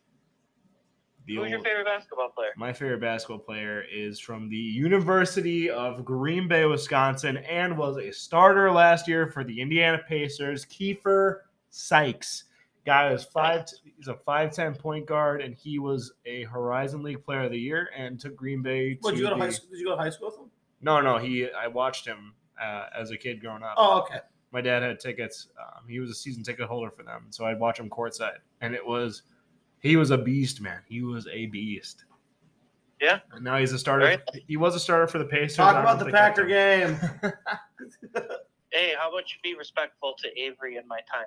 The Who's your old- favorite basketball player? My favorite basketball player is from the University of Green Bay, Wisconsin, and was a starter last year for the Indiana Pacers. Kiefer Sykes, guy is five. He's a five ten point guard, and he was a Horizon League Player of the Year and took Green Bay to. What, did you go to the- high school? Did you go to high school with him? No, no, he. I watched him uh, as a kid growing up. Oh, okay. My dad had tickets. Um, he was a season ticket holder for them, so I'd watch him courtside, and it was. He was a beast, man. He was a beast. Yeah. And now he's a starter. Right. He was a starter for the Pacers. Talk I don't about know the if they kept Packer him. game. Hey, how about you be respectful to Avery in my time?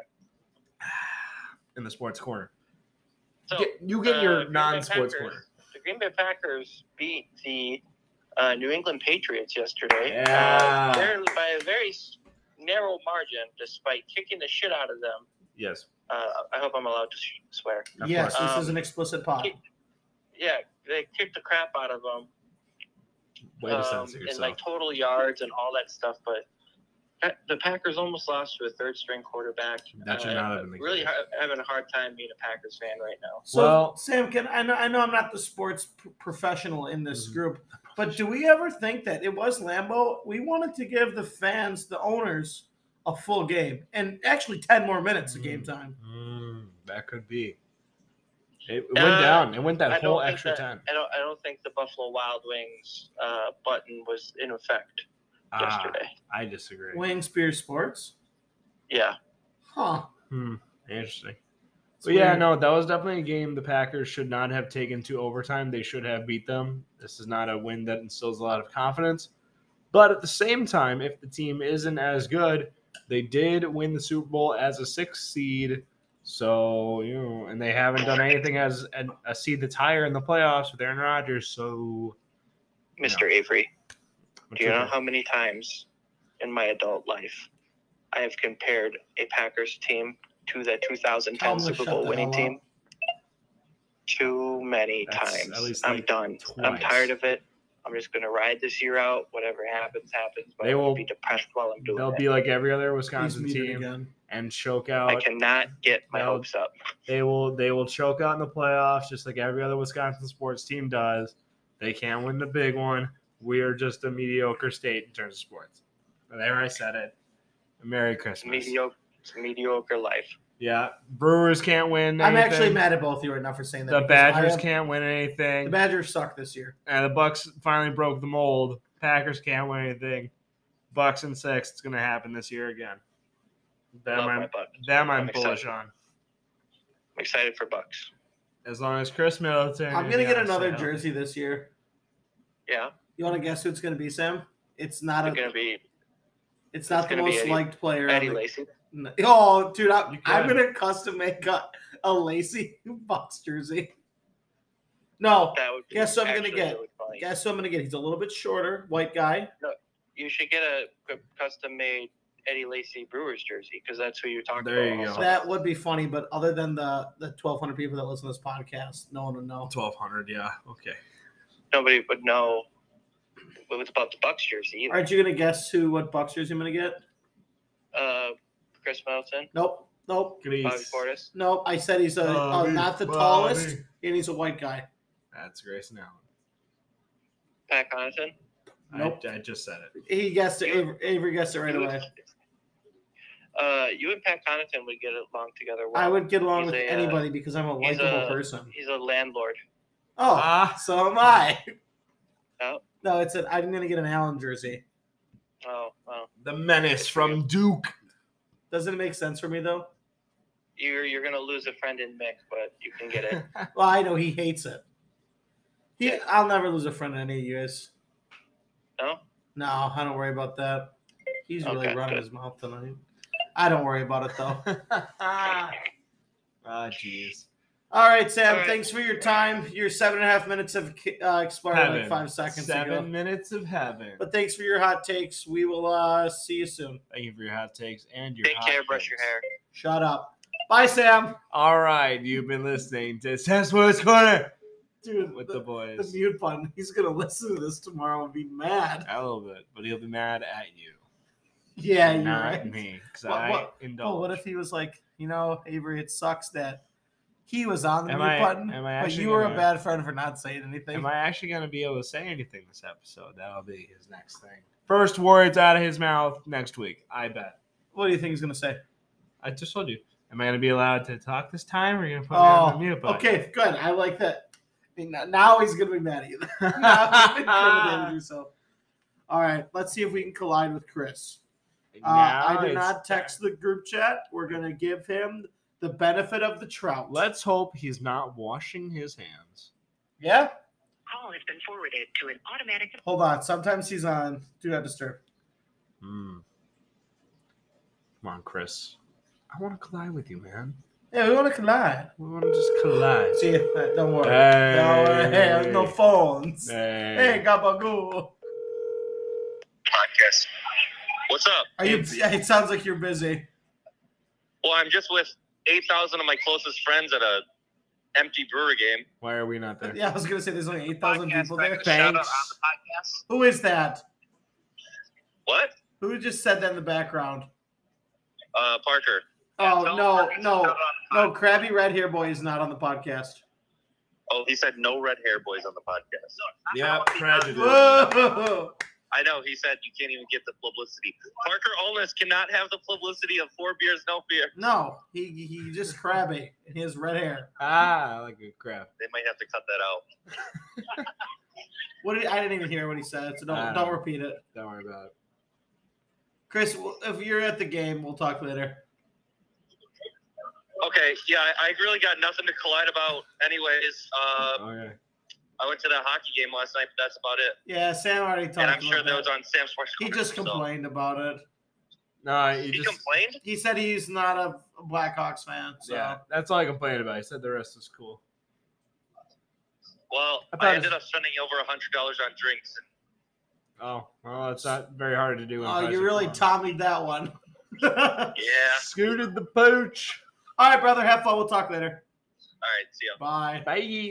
In the sports corner. So Get- you get uh, your Green Bay non-sports Packers- corner. The Green Bay Packers beat the uh, New England Patriots yesterday. Yeah. Uh, barely by a very s- narrow margin, despite kicking the shit out of them. Yes. Uh, I hope I'm allowed to sh- swear. Of Yes, course. this Um, is an explicit pod. Yeah, they kicked the crap out of them Way to um, censor in yourself. like total yards and all that stuff. But Pa- the Packers almost lost to a third string quarterback. That should Uh, not have been the really case. ha- having a hard time being a Packers fan right now. So, Well- Sam, can I know I know I'm not the sports p- professional in this Mhm. group, but do we ever think that it was Lambeau? We wanted to give the fans, the owners, a full game, and actually ten more minutes of game Mm. time. Mm, that could be. It, it went Uh, down. It went that I whole don't think extra that- ten. I don't. I don't think the Buffalo Wild Wings uh, button was in effect Ah, yesterday. I disagree. Wing Spear Sports, Yeah. huh? Hmm. Interesting. It's But yeah, weird. no, that was definitely a game the Packers should not have taken to overtime. They should have beat them. This is not a win that instills a lot of confidence. But at the same time, if the team isn't as good, they did win the Super Bowl as a sixth seed. So, you know, and they haven't done anything as a, a seed that's higher in the playoffs with Aaron Rodgers. So, Mister Avery, what's do you know your- how many times in my adult life I have compared a Packers team to the two thousand Tell ten 'em to Super shut Bowl the winning hell up. team? Too many That's times. at least I'm like done. I'm twice. tired of it. I'm just going to ride this year out. Whatever happens, happens. But They I'm will- going to be depressed while I'm doing They'll it. be like every other He's Wisconsin muted team again. and choke I out. cannot get my They'll- hopes up. They will they will choke out in the playoffs just like every other Wisconsin sports team does. They can't win the big one. We are just a mediocre state in terms of sports. There, I said it. Merry It's Christmas. mediocre, it's mediocre life. Yeah, Brewers can't win anything. I'm actually mad at both of you right now for saying that. The because I Badgers have- can't win anything. The Badgers suck this year. And the Bucks finally broke the mold. Packers can't win anything. Bucks and six. It's going to happen this year again. Them Love my I'm, Bucks. them I'm I'm bullish excited. on. I'm excited for Bucks. As long as Chris Middleton. I'm is gonna get gonna another stay healthy. jersey this year. Yeah, You want to guess who it's gonna be, Sam? It's not it's a. going to be It's not it's the gonna be most Eddie- liked player. on Eddie the- Lacy. No- Oh, dude, I, You I'm could. gonna custom make a, a Lacey Bucks jersey. No, That would be Guess what I'm gonna actually get? really funny. guess who I'm gonna get? He's a little bit shorter, white guy. You should get a custom-made Eddie Lacy Brewers jersey because that's who you're talking There about. you go. also. That would be funny, but other than the the twelve hundred people that listen to this podcast, no one would know. twelve hundred, yeah. Okay. Nobody would know what's about the Bucks jersey either. Aren't you gonna guess who what Bucks jersey I'm gonna get? Uh, Chris Middleton, Nope, nope, Bobby Grease. Portis. nope. I said he's a uh, Bobby, not the Bobby. tallest, and he's a white guy. That's Grayson Allen. Pat Connaughton. Nope. I, I just said it. He guessed it. Avery, Avery guessed it right You away. would- Uh, you and Pat Connaughton would get along together well. I would get along He's with a, uh, anybody because I'm a he's likable a- person. He's a landlord. Oh, Ah. so am I. Oh, No, it's an, I'm gonna get an Allen jersey. oh, well. The menace from Duke. Doesn't it make sense for me though? You're you're gonna lose a friend in Mick, but you can get it. Well, I know he hates it. He, Yeah. I'll never lose a friend in any of you guys. No? No, I don't worry about that. He's really Okay, running good. his mouth tonight. I don't worry about it though. Ah, jeez. All right, Sam. All right. Thanks for your time. Your seven and a half minutes have uh, expired like Heaven. five seconds Seven ago. minutes of heaven. But thanks for your hot takes. We will uh, see you soon. Thank you for your hot takes and your Take hot care, brush your takes. hair. Shut up. Bye, Sam. All right, you've been listening to Sam Sports Corner Dude, with the, the the boys. mute button. He's gonna listen to this tomorrow and be mad. A little bit, but he'll be mad at you, Yeah, you're not right. me, because What- I what- indulge. Oh, what if he was like, you know, Avery, it sucks that he was on the Am mute I- button, am I but actually you were a gonna- bad friend for not saying anything. Am I actually going to be able to say anything this episode? That'll be his next thing. First words out of his mouth next week, I bet. What do you think he's gonna say? I just told you. Am I going to be allowed to talk this time, or are you going to put me on Oh, the mute button? okay, good. I like that. I mean, now he's gonna be mad at you. Now he's incriminated himself. All right, let's see if we can collide with Chris. Uh, Now I did it's not text the group chat. We're gonna give him the benefit of the trout. Let's hope he's not washing his hands. Yeah. Call has been forwarded to an automatic. Hold on. Sometimes he's on Do Not Disturb. Hmm. Come on, Chris. I want to collide with you, man. Yeah, we want to collide. We want to just collide. See, uh, don't worry. Hey. Don't worry. Hey, there's no phones. Hey. Hey, Gabagoo. Podcast. What's up? Are you? Yeah, it sounds like you're busy. Well, I'm just with eight thousand of my closest friends at a empty brewer game. Why are we not there? Yeah, I was gonna say there's only eight thousand people there. Shout out on the Thanks. podcast. Who is that? What? Who just said that in the background? Uh, Parker. Oh Tell no, Parker to no, shout out on no! Krabby Red Hair Boy is not on the podcast. Oh, he said no red hair boys on the podcast. Yeah, prejudice. Whoa! I know. He said you can't even get the publicity. Parker Olness cannot have the publicity of four beers, no beer. No, he he just crabby and he has red hair. Ah, I like good crap. They might have to cut that out. What did I didn't even hear what he said, so don't Uh, don't repeat it. Don't worry about it. Chris, if you're at the game, we'll talk later. Okay, yeah, I, I really got nothing to collide about. Anyways, uh, Okay. I went to that hockey game last night, but that's about it. Yeah, Sam already talked. And I'm about sure that that. was on Sam Sports. He just so- complained about it. No, he He just complained? He said he's not a Blackhawks fan. So yeah. That's all I complained about. He said the rest was cool. Well, I I, thought ended it- up spending over a hundred dollars on drinks. Oh, well, it's not very hard to do. in oh, Kaiser you really Farm. Tommied that one. All Yeah. Scooted the pooch. right, brother. Have fun. We'll talk later. All right. See ya. Bye. Bye.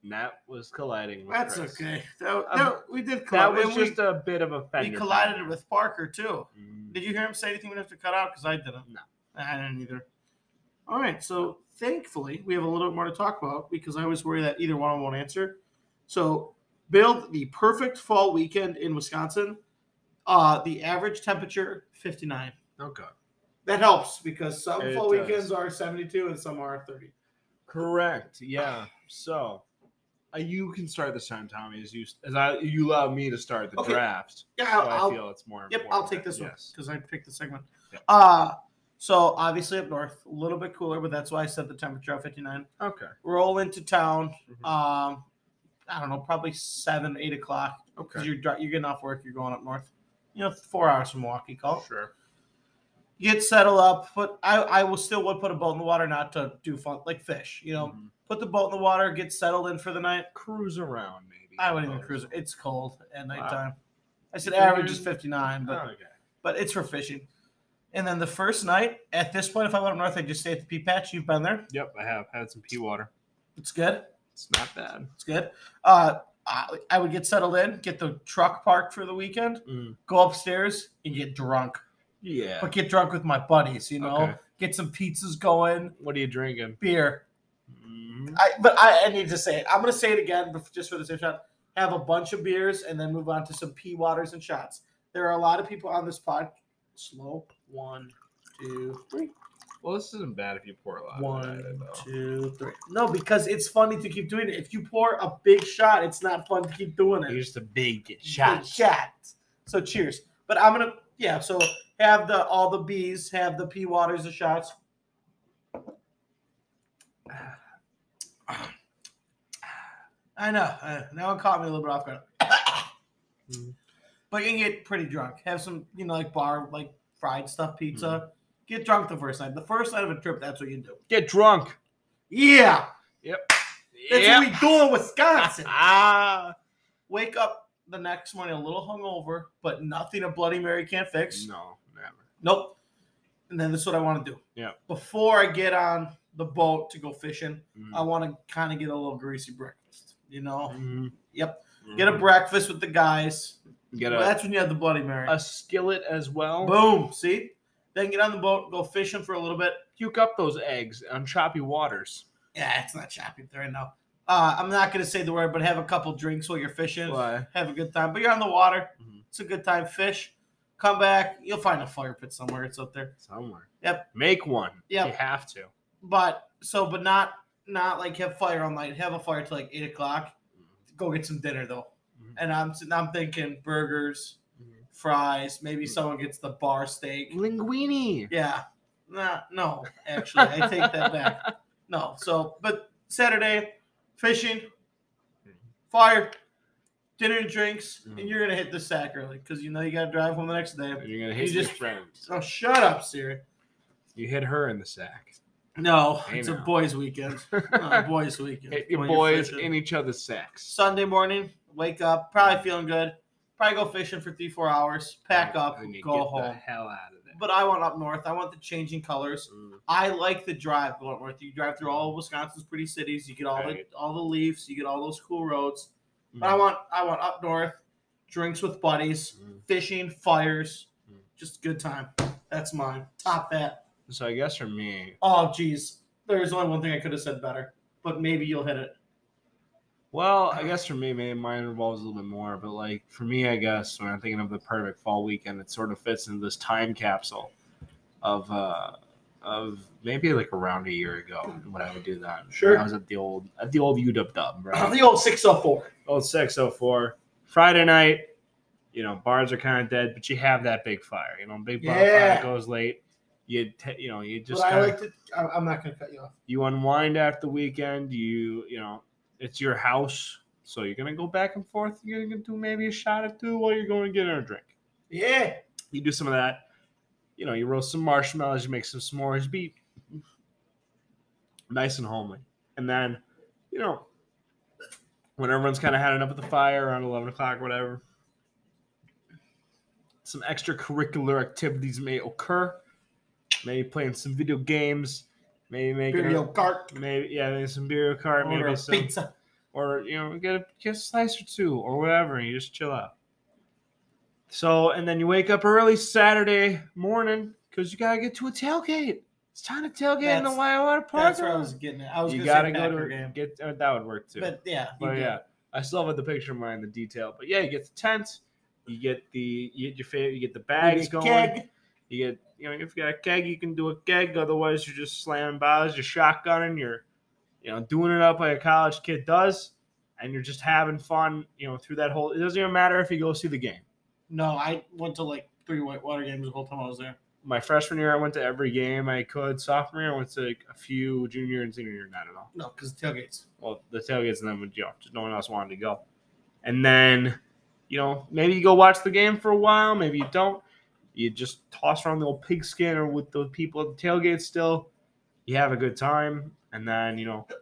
Net was colliding with That's Chris. okay. That, Um, that- we did That collide. was and we- just a bit of a fender. We collided bender. with Parker too. Mm. Did you hear him say anything we have to cut out? Because I didn't. No. I didn't either. All right. So thankfully, we have a little bit more to talk about because I always worry that either one won't answer. So build the perfect fall weekend in Wisconsin. Uh, the average temperature fifty-nine. Okay. That helps because some It fall does. weekends are seventy-two and some are thirty. Correct. Yeah. So, uh, you can start this time, Tommy, as you as I you allow me to start the Okay. draft. Yeah, so I'll- I feel it's more. Yep, important. I'll take this one Yes. because I picked the segment. Yeah. Uh so obviously up north, a little bit cooler, but that's why I set the temperature at fifty-nine. Okay. Roll into town. Mhm. Um, I don't know, probably seven, eight o'clock. Because Okay. you're dri- you're getting off work, you're going up north. You know, four hours from Milwaukee. Call. it. Sure. Get settled up, but I I will still would put a boat in the water, not to do fun like fish. You know, Mhm. put the boat in the water, get settled in for the night. Cruise around, maybe. I wouldn't even suppose. cruise. It's cold at Wow. nighttime. I said You think average is you're- fifty-nine, but Oh, okay. but it's for fishing. And then the first night, at this point, if I went up north, I'd just stay at the Pea Patch. You've been there. Yep, I have had some pea water. It's good. It's not bad. It's good. Uh, I, I would get settled in, get the truck parked for the weekend, Mm. go upstairs and get drunk. Yeah. But get drunk with my buddies, you know. Okay. Get some pizzas going, What are you drinking? beer. Mhm. I, but I, I need to say it. I'm going to say it again, but just for the same shot. Have a bunch of beers and then move on to some pea waters and shots. There are a lot of people on this pod. Slow. One, two, three. Well, this isn't bad if you pour a lot. of it One, either, though. two, three. No, because it's funny to keep doing it. If you pour a big shot, it's not fun to keep doing it. You're just a big Big shot. shot. So cheers. But I'm gonna yeah. So have the all the bees, have the pea waters, the shots. I know. Uh, that one caught me a little bit off guard. Mhm. But you can get pretty drunk. Have some, you know, like bar, like fried stuff, pizza. Mm-hmm. Get drunk the first night. The first night of a trip, that's what you do. Get drunk. Yeah. Yep. That's Yep. what we do in Wisconsin. Ah. Wake up the next morning a little hungover, but nothing a Bloody Mary can't fix. No, never. Nope. And then this is what I want to do. Yeah. Before I get on the boat to go fishing, Mhm. I want to kind of get a little greasy breakfast. You know? Mhm. Yep. Get a Mhm. breakfast with the guys. Get Well, a, that's when you have the Bloody Mary. a skillet as well. Boom. See? Then get on the boat, go fishing for a little bit. Puke up those eggs on choppy waters. Yeah, it's not shopping right now. Uh, I'm not going to say the word, but have a couple drinks while you're fishing. Why? Have a good time. But you're on the water. Mhm. It's a good time. Fish. Come back. You'll find a fire pit somewhere. It's up there. Somewhere. Yep. Make one. Yep. You have to. But so, but not not like have fire all night. Have a fire till like eight o'clock. Go get some dinner though. Mhm. And I'm sitting- I'm thinking burgers, fries. Maybe someone gets the bar steak. Linguine. Yeah. Nah, no, actually, I take that back. No. So, but Saturday, fishing, fire, dinner and drinks, Mhm. and you're gonna hit the sack early because you know you gotta drive home the next day. And you're gonna hit You your just- friends. Oh, shut up, Siri. You hit her in the sack. No, Hey, it's a now. boys' weekend. No, boys' weekend. Hit your When you're boys fishing. in each other's sacks. Sunday morning, wake up, probably feeling good. Probably go fishing for three, four hours, pack up, And you go get the home. hell out of there. But I want up north. I want the changing colors. Mm. I like the drive going north. You drive through all of Wisconsin's pretty cities. You get all Right. the all the leaves. You get all those cool roads. But I Mm. want I want up north, drinks with buddies, Mm. fishing, fires, Mm. just a good time. That's mine. Top that. So I guess for me, Oh, geez. There's only one thing I could have said better, but maybe you'll hit it. well, I guess for me, maybe mine involves a little bit more. But like for me, I guess when I'm thinking of the perfect fall weekend, it sort of fits into this time capsule of uh of maybe like around a year ago when I would do that. Sure. When I was at the old at the old U W Dub, right? The old six oh four. Old six oh four. Friday night, you know, bars are kind of dead, but you have that big fire. You know, big bonfire Yeah. goes late. You t- you know, you just But I kinda, like to. I- I'm not going to cut you off. you unwind after the weekend. You you know, it's your house, so you're gonna go back and forth. You're gonna do maybe a shot or two while you're going to get a drink. Yeah. You do some of that. You know, you roast some marshmallows, you make some s'mores, be nice and homely. And then, you know, when everyone's kind of had enough of the fire around eleven o'clock, whatever, some extracurricular activities may occur. Maybe playing some video games, maybe making Video a, cart. maybe yeah, maybe some beer cart, Order maybe a some pizza. or you know, get a, get a slice or two or whatever, and you just chill out. So, and then you wake up early Saturday morning because you gotta get to a tailgate. It's time to tailgate in the That's- Whitewater Park. That's where I was getting it. I was you going gotta to say go Packer to game. get uh, that would work too. But yeah, you But did. yeah, I still have the picture of mine, the detail. But yeah, you get the tent, you get the you get your favorite, you get the bags You going. get keg. You get you know if you got a keg, you can do a keg. Otherwise, you're just slamming bottles, you're shotgunning, you're you know doing it up like a college kid does, and you're just having fun. You know through that whole. It doesn't even matter if you go see the game. No, I went to like three Whitewater games the whole time I was there. My freshman year, I went to every game I could. Sophomore year, I went to like, a few. Junior and senior year, not at all. No, because tailgates. Well, the tailgates and then would you know, just no one else wanted to go. And then, you know, maybe you go watch the game for a while, maybe you don't. You just toss around the old pigskin or with the people at the tailgate still. You have a good time, and then you know,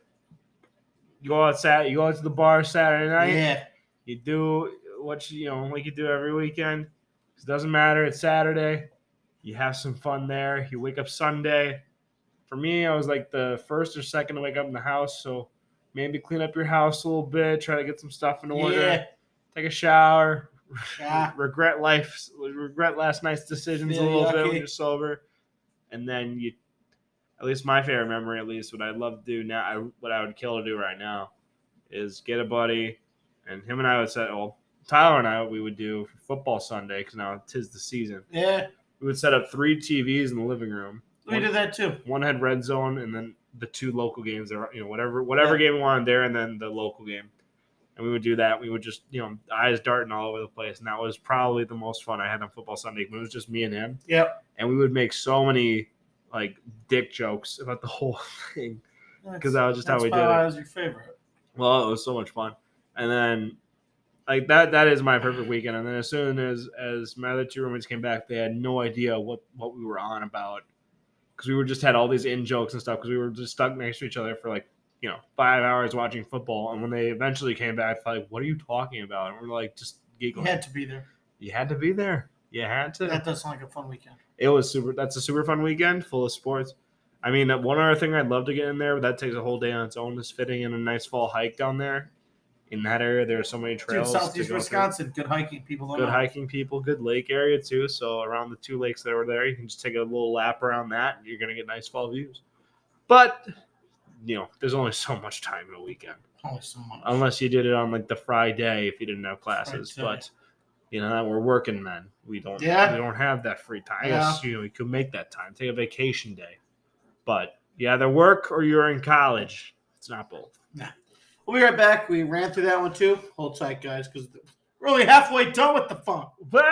you go outside. You go out to the bar Saturday night. Yeah. You do what you, you know, like you do every weekend. It doesn't matter. It's Saturday. You have some fun there. You wake up Sunday. For me, I was like the first or second to wake up in the house, so maybe clean up your house a little bit, try to get some stuff in order, Yeah. take a shower, Yeah. regret life, regret last night's decisions Feel a little bit yucky. when you're sober, and then you. At least my favorite memory, at least what I'd love to do now, I, what I would kill to do right now, is get a buddy, and him and I would set. Well, Tyler and I, we would do for football Sunday because now 'tis the season. Yeah. We would set up three T Vs in the living room. We did that too. One had red zone, and then the two local games. There, you know, whatever whatever game we wanted there, and then the local game. And we would do that. We would just, you know, eyes darting all over the place, and that was probably the most fun I had on football Sunday. When it was just me and him, Yep. and we would make so many like dick jokes about the whole thing because that was just how That's we did probably why it. it was your favorite. Well, it was so much fun, and then. Like that, that is my perfect weekend. And then as soon as as my other two roommates came back, they had no idea what, what we were on about because we were just had all these in jokes and stuff because we were just stuck next to each other for like you know five hours watching football. And when they eventually came back, they're like, "What are you talking about?" And we're like, just You giggling. had to be there. You had to be there. You had to. That does sound like a fun weekend. It was super. That's a super fun weekend full of sports. I mean, one other thing I'd love to get in there, but that takes a whole day on its own, is fitting in a nice fall hike down there. In that area, there are so many Dude, trails. to Southeast go Wisconsin, good hiking. People through. don't Good know. hiking people, good lake area too. So around the two lakes that were there, you can just take a little lap around that, and you're gonna get nice fall views. But you know, there's only so much time in a weekend, Oh, so much. unless you did it on like the Friday if you didn't have classes. Friday. But you know, we're working men. We don't. Yeah. We don't have that free time. I Yeah. guess you know we could make that time, take a vacation day. But you either work or you're in college. It's not both. We'll be right back. We ran through that one too. Hold tight, guys, because we're only halfway done with the fun.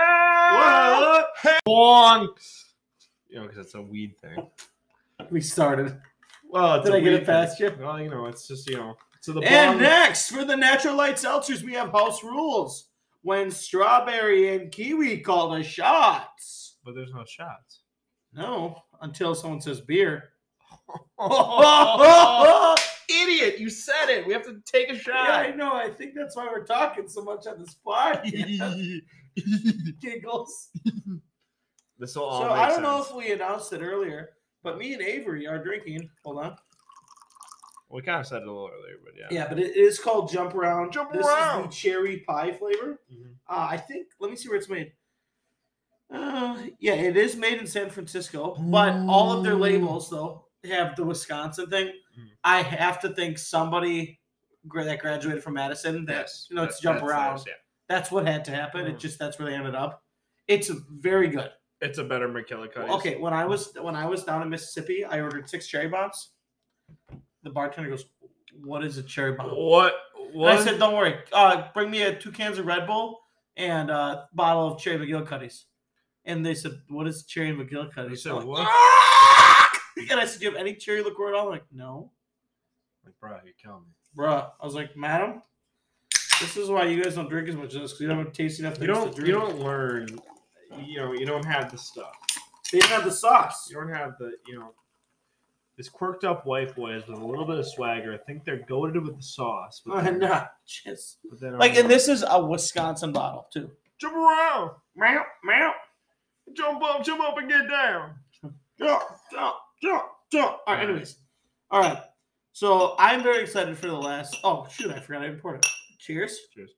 What? Long. You know, because it's a weed thing. We started. Well, it's Did a I get weed it past thing. you? Well, you know, it's just you know, so the And bong- next, for the Natural Light Seltzers, we have house rules. When strawberry and kiwi call the shots. but there's no shots. No, until someone says beer. Idiot! You said it. We have to take a Yeah, I shot. know. I think that's why we're talking so much on this podcast. Giggles. This will all So make I don't sense. know if we announced it earlier, but me and Avery are drinking. Hold on. We kind of said it a little earlier, but yeah. Yeah, but it is called Jump Around. Jump this Around. is the cherry pie flavor. Mhm. Uh, I think. Let me see where it's made. Uh, yeah, it is made in San Francisco, but all of their labels though have the Wisconsin thing. Mm. I have to think somebody gra- that graduated from Madison. That Yes. you know, it's That- Jump that's Around. theirs, yeah. That's what had to happen. It Mm. just that's where they ended up. It's very good. It's a better McKillicuddy. Okay, when I was when I was down in Mississippi, I ordered six cherry bombs. The bartender goes, "What is a cherry bomb?" What? And What? I said, "Don't worry. Uh, bring me a two cans of Red Bull and a bottle of cherry McGillicuddy's." And they said, "What is cherry McGillicuddy?" You said So I'm like, what? "Ah!" And I said, "Do you have any cherry liqueur at all?" I'm like, "No, Like, bro, you kill me. bruh." I was like, "Madam, this is why you guys don't drink as much as us because you don't have tasty enough You things don't. to drink." You don't learn. You know. You don't have the stuff. They didn't have the sauce. You don't have the. You know. This quirked up white boys with a little bit of swagger. I think they're goaded with the sauce. But Uh, then- nah, just but then like, and this is a Wisconsin bottle too. jump around, Meow, meow. jump up, jump up, and get down. Jump, jump, jump, jump. All right, anyways. All right. So I'm very excited for the last. Oh shoot! I forgot I poured it. Cheers. Cheers.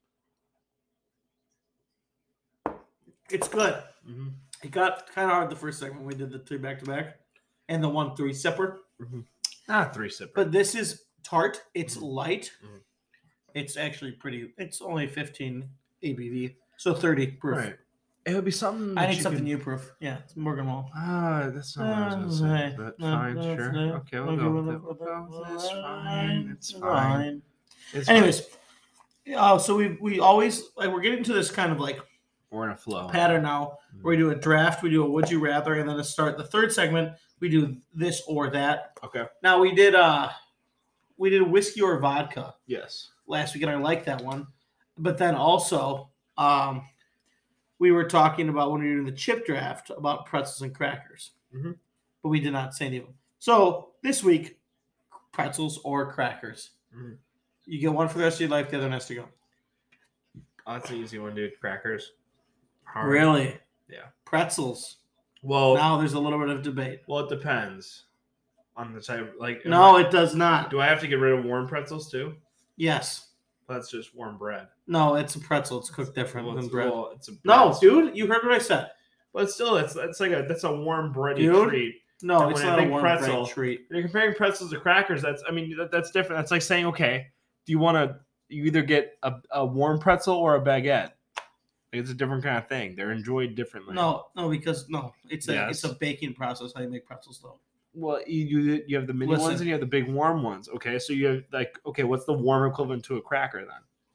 It's good. Mm-hmm. It got kind of hard the first segment. We did the three back to back, and the one three sipper. Mm-hmm. Ah, three sipper. But this is tart. It's Mhm. light. Mhm. It's actually pretty. It's only fifteen A B V, so thirty proof. Right. It would be something. I that need you something could- new proof. Yeah, it's Morgan Wall. Ah, that's not what I was going to say. Uh, But no, fine, no, sure. no, Okay, we'll okay, go we'll with it. go We'll with go it. with it. It's fine. Fine. It's fine. Fine. It's fine. Anyways, uh, so we we always like we're getting to this kind of like We're in a flow. pattern now where we do a draft, we do a would you rather, and then to start the third segment, we do this or that. Okay. Now we did uh we did whiskey or vodka Yes. last week, and I like that one. But then also, um, we were talking about when we were doing the chip draft about pretzels and crackers, Mhm. but we did not say any of them. So this week, pretzels or crackers. Mhm. You get one for the rest of your life. The other one has to go. Oh, that's an easy one, dude. Crackers. Hard. Really? Yeah. Pretzels. Well, Now there's a little bit of debate. well, it depends on the type. Like, am No, I- it does not. do I have to get rid of warm pretzels too? Yes. That's just warm bread. No, it's a pretzel. It's cooked different Well, than it's, bread. well, it's a No, bread. dude, you heard what I said. But still, that's that's like a that's a warm bready Dude. treat. No, And it's when I not a think warm pretzel- bread treat. When you're comparing pretzels to crackers, that's I mean that, that's different. That's like saying, okay, do you want to you either get a, a warm pretzel or a baguette? Like, it's a different kind of thing. They're enjoyed differently. No, no, because no, it's a Yes. it's a baking process. How you make pretzels, though. Well, you you, you have the mini Listen. ones and you have the big warm ones. Okay, so you have like okay, what's the warm equivalent to a cracker then?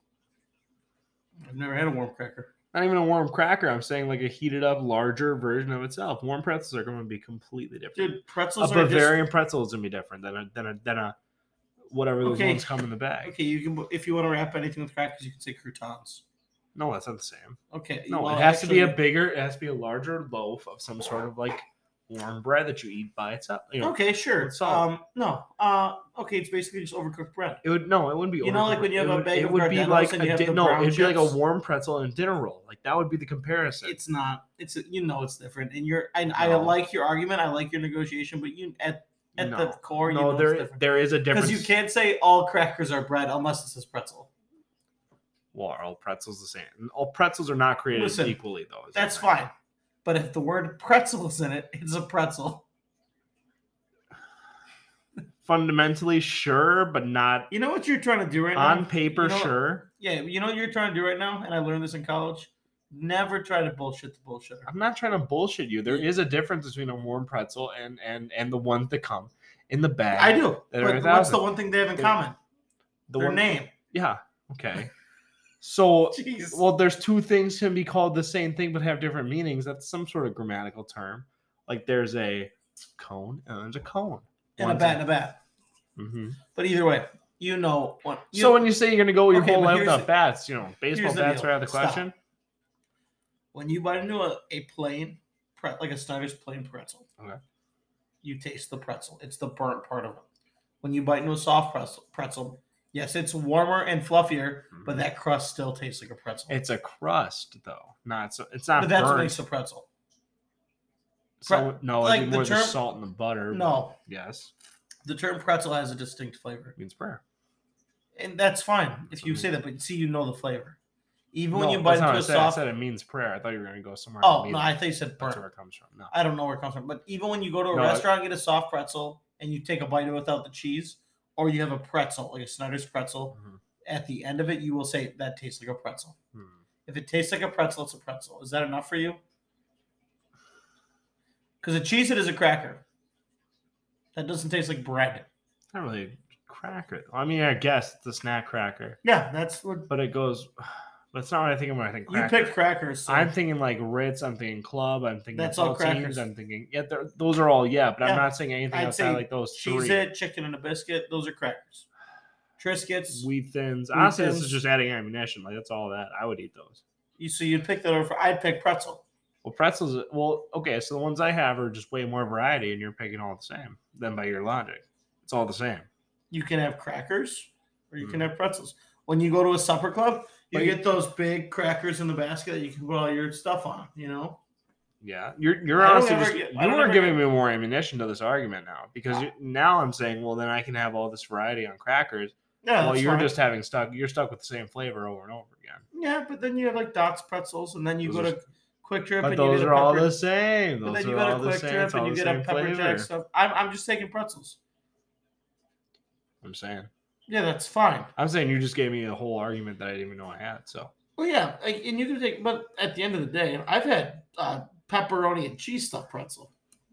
I've never had a warm cracker. Not even a warm cracker. I'm saying like a heated up, larger version of itself. Warm pretzels are going to be completely different. Dude, a pretzels are Bavarian pretzel is going to be different than a than a than a whatever those Okay. ones come in the bag. just okay. You can if you want to wrap anything with crackers, you can say croutons. No, that's not the same. Okay, No, well, it has to be a actually- bigger. It has to be a larger loaf of some sort of like warm bread that you eat by itself. You know, Okay, sure. with salt. Um, no. Uh, okay, it's basically just overcooked bread. it would no, it wouldn't be. You know, like when you have overcooked. a It would- bag it of would be Gardellos like and a you have di- the no, brown it'd be like a chips? warm pretzel and a dinner roll. Like that would be the comparison. It's not. It's you know it's different, and you're. I, I No. like your argument. I like your negotiation, but you at at the No. core, you no, know there it's different. there is a difference. Because you can't say all crackers are bread unless it says pretzel. Well, are all pretzels the same? All pretzels are not created Listen, equally, though. is That's what I'm fine. But if the word pretzel is in it, it's a pretzel. saying. Fundamentally, sure, but not You know what you're trying to do right now? on paper, You know- sure. Yeah, you know what you're trying to do right now, and I learned this in college. Never try to bullshit the bullshitter. I'm not trying to bullshit you. There is a difference between a warm pretzel and and and the ones that come in the bag. I do. That are a But what's thousand. the one thing they have in The- common? The Their one, name. yeah, okay. So, Jeez. well, there's two things can be called the same thing but have different meanings. That's some sort of grammatical term. Like there's a cone and there's a cone. and a One's bat and a bat. Mhm. But either way, you know what. You So when you say you're going to go your Okay, whole but life here's without the- bats, you know, baseball here's the bats deal. are out of the Stop. question. when you bite into a, a plain, pre- like a Snyder's plain pretzel, Okay. you taste the pretzel. It's the burnt part of it. When you bite into a soft pretzel, pretzel yes, it's warmer and fluffier, but that crust still tastes like a pretzel. It's a crust, though. Not so. It's not. but that's what burnt. makes a pretzel. So, no, like it'd be the more the term- salt and the butter. but No, Yes. the term pretzel has a distinct flavor, Means prayer. and that's fine if you say that. But see, you know the flavor, even when No, you bite that's not into what a I said. I soft. said it means prayer. I thought you were going to go somewhere. Oh and no, mean I it. thought you said That's burnt. where it comes from. No. I don't know where it comes from, but even when you go to a No, restaurant and get a soft pretzel and you take a bite of it without the cheese, or you have a pretzel, like a Snyder's pretzel, Mhm. at the end of it, you will say that tastes like a pretzel. Hmm. If it tastes like a pretzel, it's a pretzel. Is that enough for you? Because a cheese it is a cracker. That doesn't taste like bread. Not really a cracker. I mean, I guess it's a snack cracker, Yeah, that's what but it goes. But it's not what I think of when I think you cracker. picked crackers. So I'm thinking like Ritz. I'm thinking Club. I'm thinking That's all Saltines, crackers. I'm thinking yeah. they're- Those are all yeah, but Yeah. I'm not saying anything I'd outside say like those cheese three. it, chicken and a biscuit. Those are crackers. Triscuits. Wheat thins. Wheat Honestly, this Thins. is just adding ammunition. Like that's all that. I would eat those. You so you'd pick that over. I'd pick pretzel. Well, pretzels. Well, okay. So the ones I have are just way more variety, and you're picking all the same. Then by your logic, it's all the same. You can have crackers, or you can Mm. have pretzels. When you go to a supper club, you But you- get those big crackers in the basket that you can put all your stuff on. You know. Yeah, you're you're I don't honestly ever just get- I you don't are ever giving get- me more ammunition to this argument now because you, now I'm saying, well, then I can have all this variety on crackers. Yeah, Well, that's you're fine. just having stuck. You're stuck with the same flavor over and over again. Yeah, but then you have like Dots pretzels, and then you Those go are- to Quick Trip, But and you those get are a all pepper, the same. but Those then you are go all to the Quick same. Trip It's all and you the get a same pepper flavor. jack stuff. I'm, I'm just taking pretzels. I'm saying. Yeah, that's fine. I'm saying you just gave me a whole argument that I didn't even know I had. So Well, yeah, like, and you can take, but at the end of the day, I've had uh, pepperoni and cheese stuffed pretzel,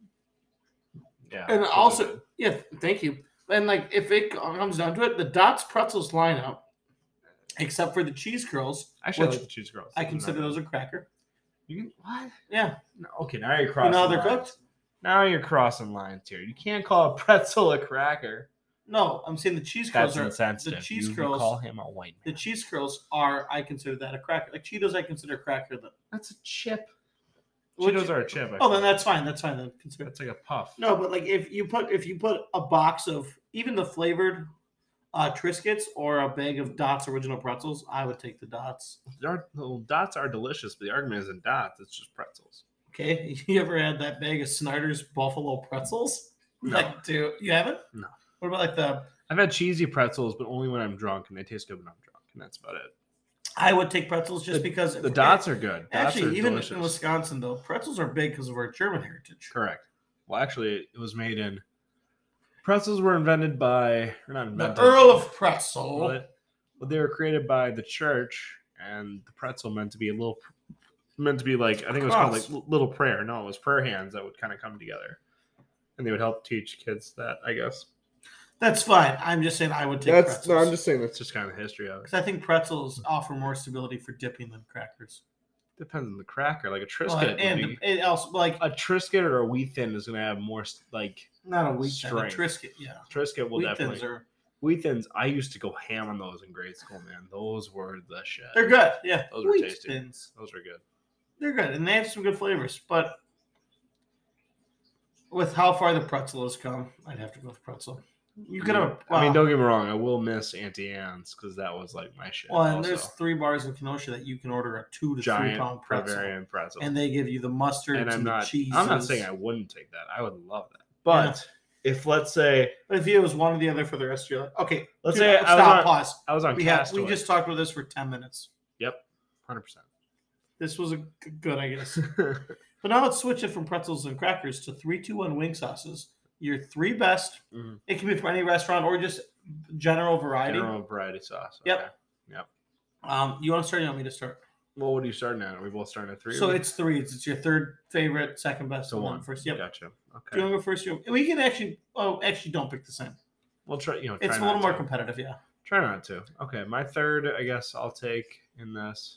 yeah. and those are also, good. yeah, thank you. And like, if it comes down to it, the Dots pretzels lineup, except for the cheese curls, Actually, I which like the cheese curls. I consider those a cracker. You can, what? Yeah, No, okay, now you're you crossing. know how they're lines. cooked. Now you're crossing lines here. You can't call a pretzel a cracker. No, I'm saying the cheese curls That's are insensitive. the cheese you, curls. You call him a white The man. cheese curls are, I consider that a cracker. Like Cheetos, I consider cracker. The, That's a chip. Which- Cheetos are a chip. I oh, then feel. that's fine. That's fine. Then consider. That's like a puff. No, but like if you put if you put a box of even the flavored uh, Triscuits or a bag of Dots original pretzels, I would take the Dots. There are, well, dots are delicious, but the argument isn't dots. It's just pretzels. Okay, you ever had that bag of Snyder's Buffalo pretzels? No. Like, do you haven't? No. What about like the? I've had cheesy pretzels, but only when I'm drunk, and they taste good when I'm drunk, and that's about it. I would take pretzels just because The dots are good. Dots Actually, are even delicious. in Wisconsin, though, pretzels are big because of our German heritage. Correct. Well, actually, it was made in. Pretzels were invented by, or not The invented. Earl of Pretzel. But, but they were created by the church, and the pretzel meant to be a little, meant to be like I think it was called Cross. like little prayer. No, it was prayer hands that would kind of come together, and they would help teach kids that. I guess. That's fine. I'm just saying I would take That's pretzels. no. I'm just saying that's just kind of the history of it. Because I think pretzels offer more stability for dipping than crackers. Depends on the cracker. Like a Triscuit, Well, would and be- it also like a Triscuit or a wheat thin is going to have more like not a wheat thin, a strength. Triscuit. Yeah, Triscuit will wheat definitely. thins are Wheat thins, I used to go ham on those in grade school, man. Those were the shit. they're good. Yeah, Those are wheat tasty. thins. Those are good. They're good, and they have some good flavors. But with how far the pretzel has come, I'd have to go with pretzel. You could have. I mean, don't get me wrong. I will miss Auntie Anne's because that was like my shit. Well, and also. there's three bars in Kenosha that you can order a two to three giant pound pretzel, Bavarian pretzel. and they give you the mustard And and, I'm the not. cheese. I'm not saying I wouldn't take that. I would love that. But if let's say, But if it was one or the other for the rest of your life, okay. let's dude, say I was stop. on, Pause. I was on We have Castaway. we just talked about this for ten minutes. Yep, hundred percent. This was a g- good, I guess. But now let's switch it from pretzels and crackers to three, two, one wing sauces. Your three best. Mhm. It can be from any restaurant or just general variety. General variety sauce. Yep. Okay. Yep. Um, you want to start? Or you want me to start? Well, what are you starting at? Are we both starting at three? So or- it's three. It's, it's your third favorite, second best, so and then one first. Yep. Gotcha. Do Okay. you want to go first? You- We can actually. Oh, actually, don't pick the same. We'll try. You know, It's try a little not more to. competitive. Yeah. Try not to. Okay, my third, I guess I'll take in this.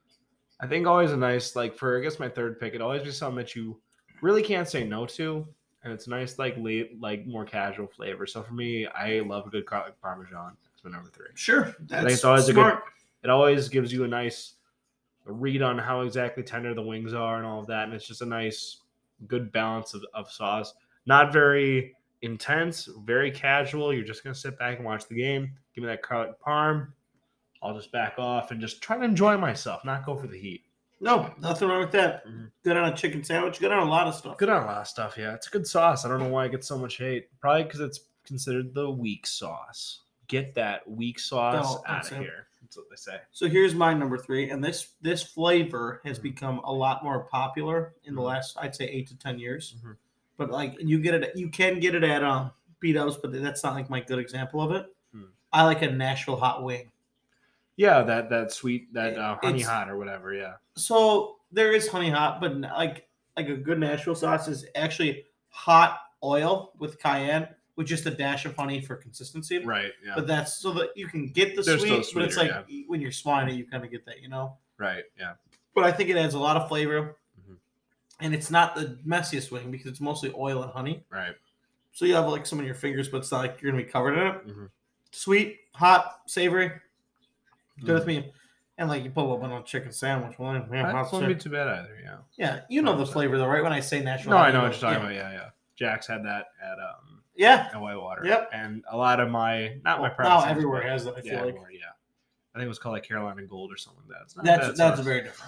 I think always a nice like for I guess my third pick. It always be something that you really can't say no to, and it's nice like late like more casual flavor. So for me, I love a good garlic parmesan. It's my number three. Sure. That's it's always a good- smart. It always gives you a nice read on how exactly tender the wings are and all of that, and it's just a nice good balance of, of sauce. Not very intense, very casual. You're just gonna sit back and watch the game. Give me that garlic parm. I'll just back off and just try to enjoy myself, not go for the heat. No, nothing wrong with that. Mhm. Good on a chicken sandwich. Good on a lot of stuff. Good on a lot of stuff, yeah. It's a good sauce. I don't know why it gets so much hate. Probably because it's considered the weak sauce. Get that weak sauce No, out that's of it. here. That's what they say. So here's my number three, and this this flavor has Mhm. become a lot more popular in the Mhm. last, I'd say, eight to ten years. Mhm. But like, you get it, you can get it at um beat ups, but that's not like my good example of it. Hmm. I like a Nashville hot wing. Yeah, that that sweet, that uh, honey It's- hot or whatever, yeah. So there is honey hot, but like like a good Nashville sauce is actually hot oil with cayenne with just a dash of honey for consistency. Right, yeah. But that's so that you can get the They're sweet, still but it's like sweeter, when you're swallowing it, you kind of get that, you know. right, yeah. But I think it adds a lot of flavor, Mhm. and it's not the messiest wing because it's mostly oil and honey. Right. So you have like some in your fingers, but it's not like you're gonna be covered in it. Mhm. Sweet, hot, savory, good Mhm. with me. And like you put a little bit on a chicken sandwich. Well, yeah, That hot wouldn't be chicken. too bad either, yeah. Yeah, you know the flavor though, right? When I say Nashville, No, hot, I you know what you're talking yeah. about, yeah, yeah. Jack's had that at um Yeah, at Whitewater. Yep. And a lot of my, not my Well, preferences, now everywhere but- has it. I yeah, feel like everywhere, yeah. I think it was called like Carolina Gold or something like that. It's not that's bad that's sauce. very different.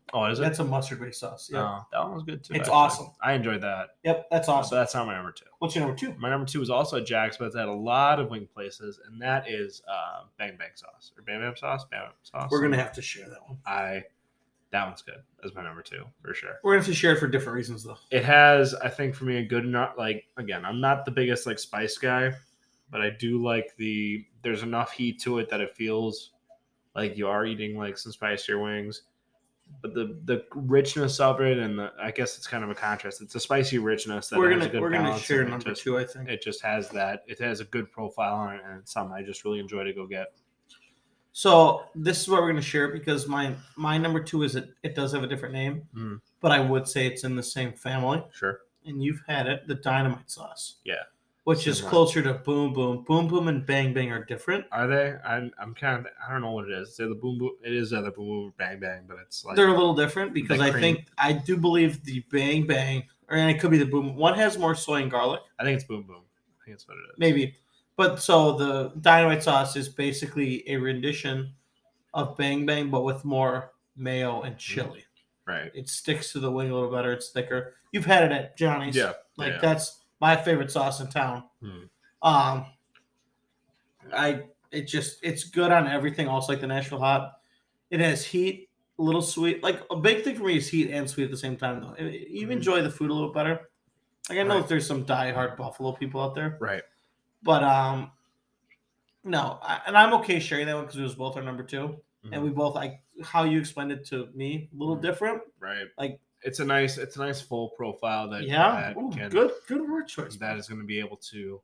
Oh, is it? That's a mustard-based sauce. Yeah. Oh, that one was good too. It's actually. awesome. I enjoyed that. Yep, that's So awesome. that's not my number two. What's your number two? My number two is also at Jack's, but it's at a lot of wing places, and that is uh, Bang Bang sauce or Bam Bam sauce. Bam Bam sauce. We're gonna have to share that one. I that one's good. That's my number two for sure. We're gonna have to share it for different reasons, though. It has, I think, for me, a good enough. Like again, I'm not the biggest like spice guy, but I do like the. There's enough heat to it that it feels like you are eating like some spicier wings. But the the richness of it, and the, I guess it's kind of a contrast. It's a spicy richness that We're has gonna a good we're gonna balance, share and it number just- two, I think. It just has that. It has a good profile on it, and it's something I just really enjoy to go get. So this is where we're gonna share it because my my number two is it. It does have a different name, Mm. but I would say it's in the same family. Sure. And you've had it, the dynamite sauce. Yeah. Which is Similar. closer to Boom Boom. Boom Boom and Bang Bang are different. Are they? I'm, I'm kind of. I don't know what it is. They're the boom boom. It is either boom boom or bang bang, but it's like They're a little different because the I cream. think I do believe the Bang Bang, or and it could be the Boom. One has more soy and garlic, I think it's boom boom. I think that's what it is. maybe. But so the dynamite sauce is basically a rendition of Bang Bang, but with more mayo and chili. Right. It sticks to the wing a little better. It's thicker. You've had it at Johnny's. Yeah. Like yeah. that's my favorite sauce in town. Hmm. Um, I it just it's good on everything. Also, like the Nashville Hot, it has heat, a little sweet. Like a big thing for me is heat and sweet at the same time. Though you Mhm. enjoy the food a little better. Like I know Right. if there's some diehard Buffalo people out there, Right. but um, no, I, and I'm okay sharing that one because it was both our number two, and we both like how you explained it to me, a little Mhm. different. Right. Like It's a nice. It's a nice full profile that. yeah, That Ooh, can, good good word choice. That is going to be able to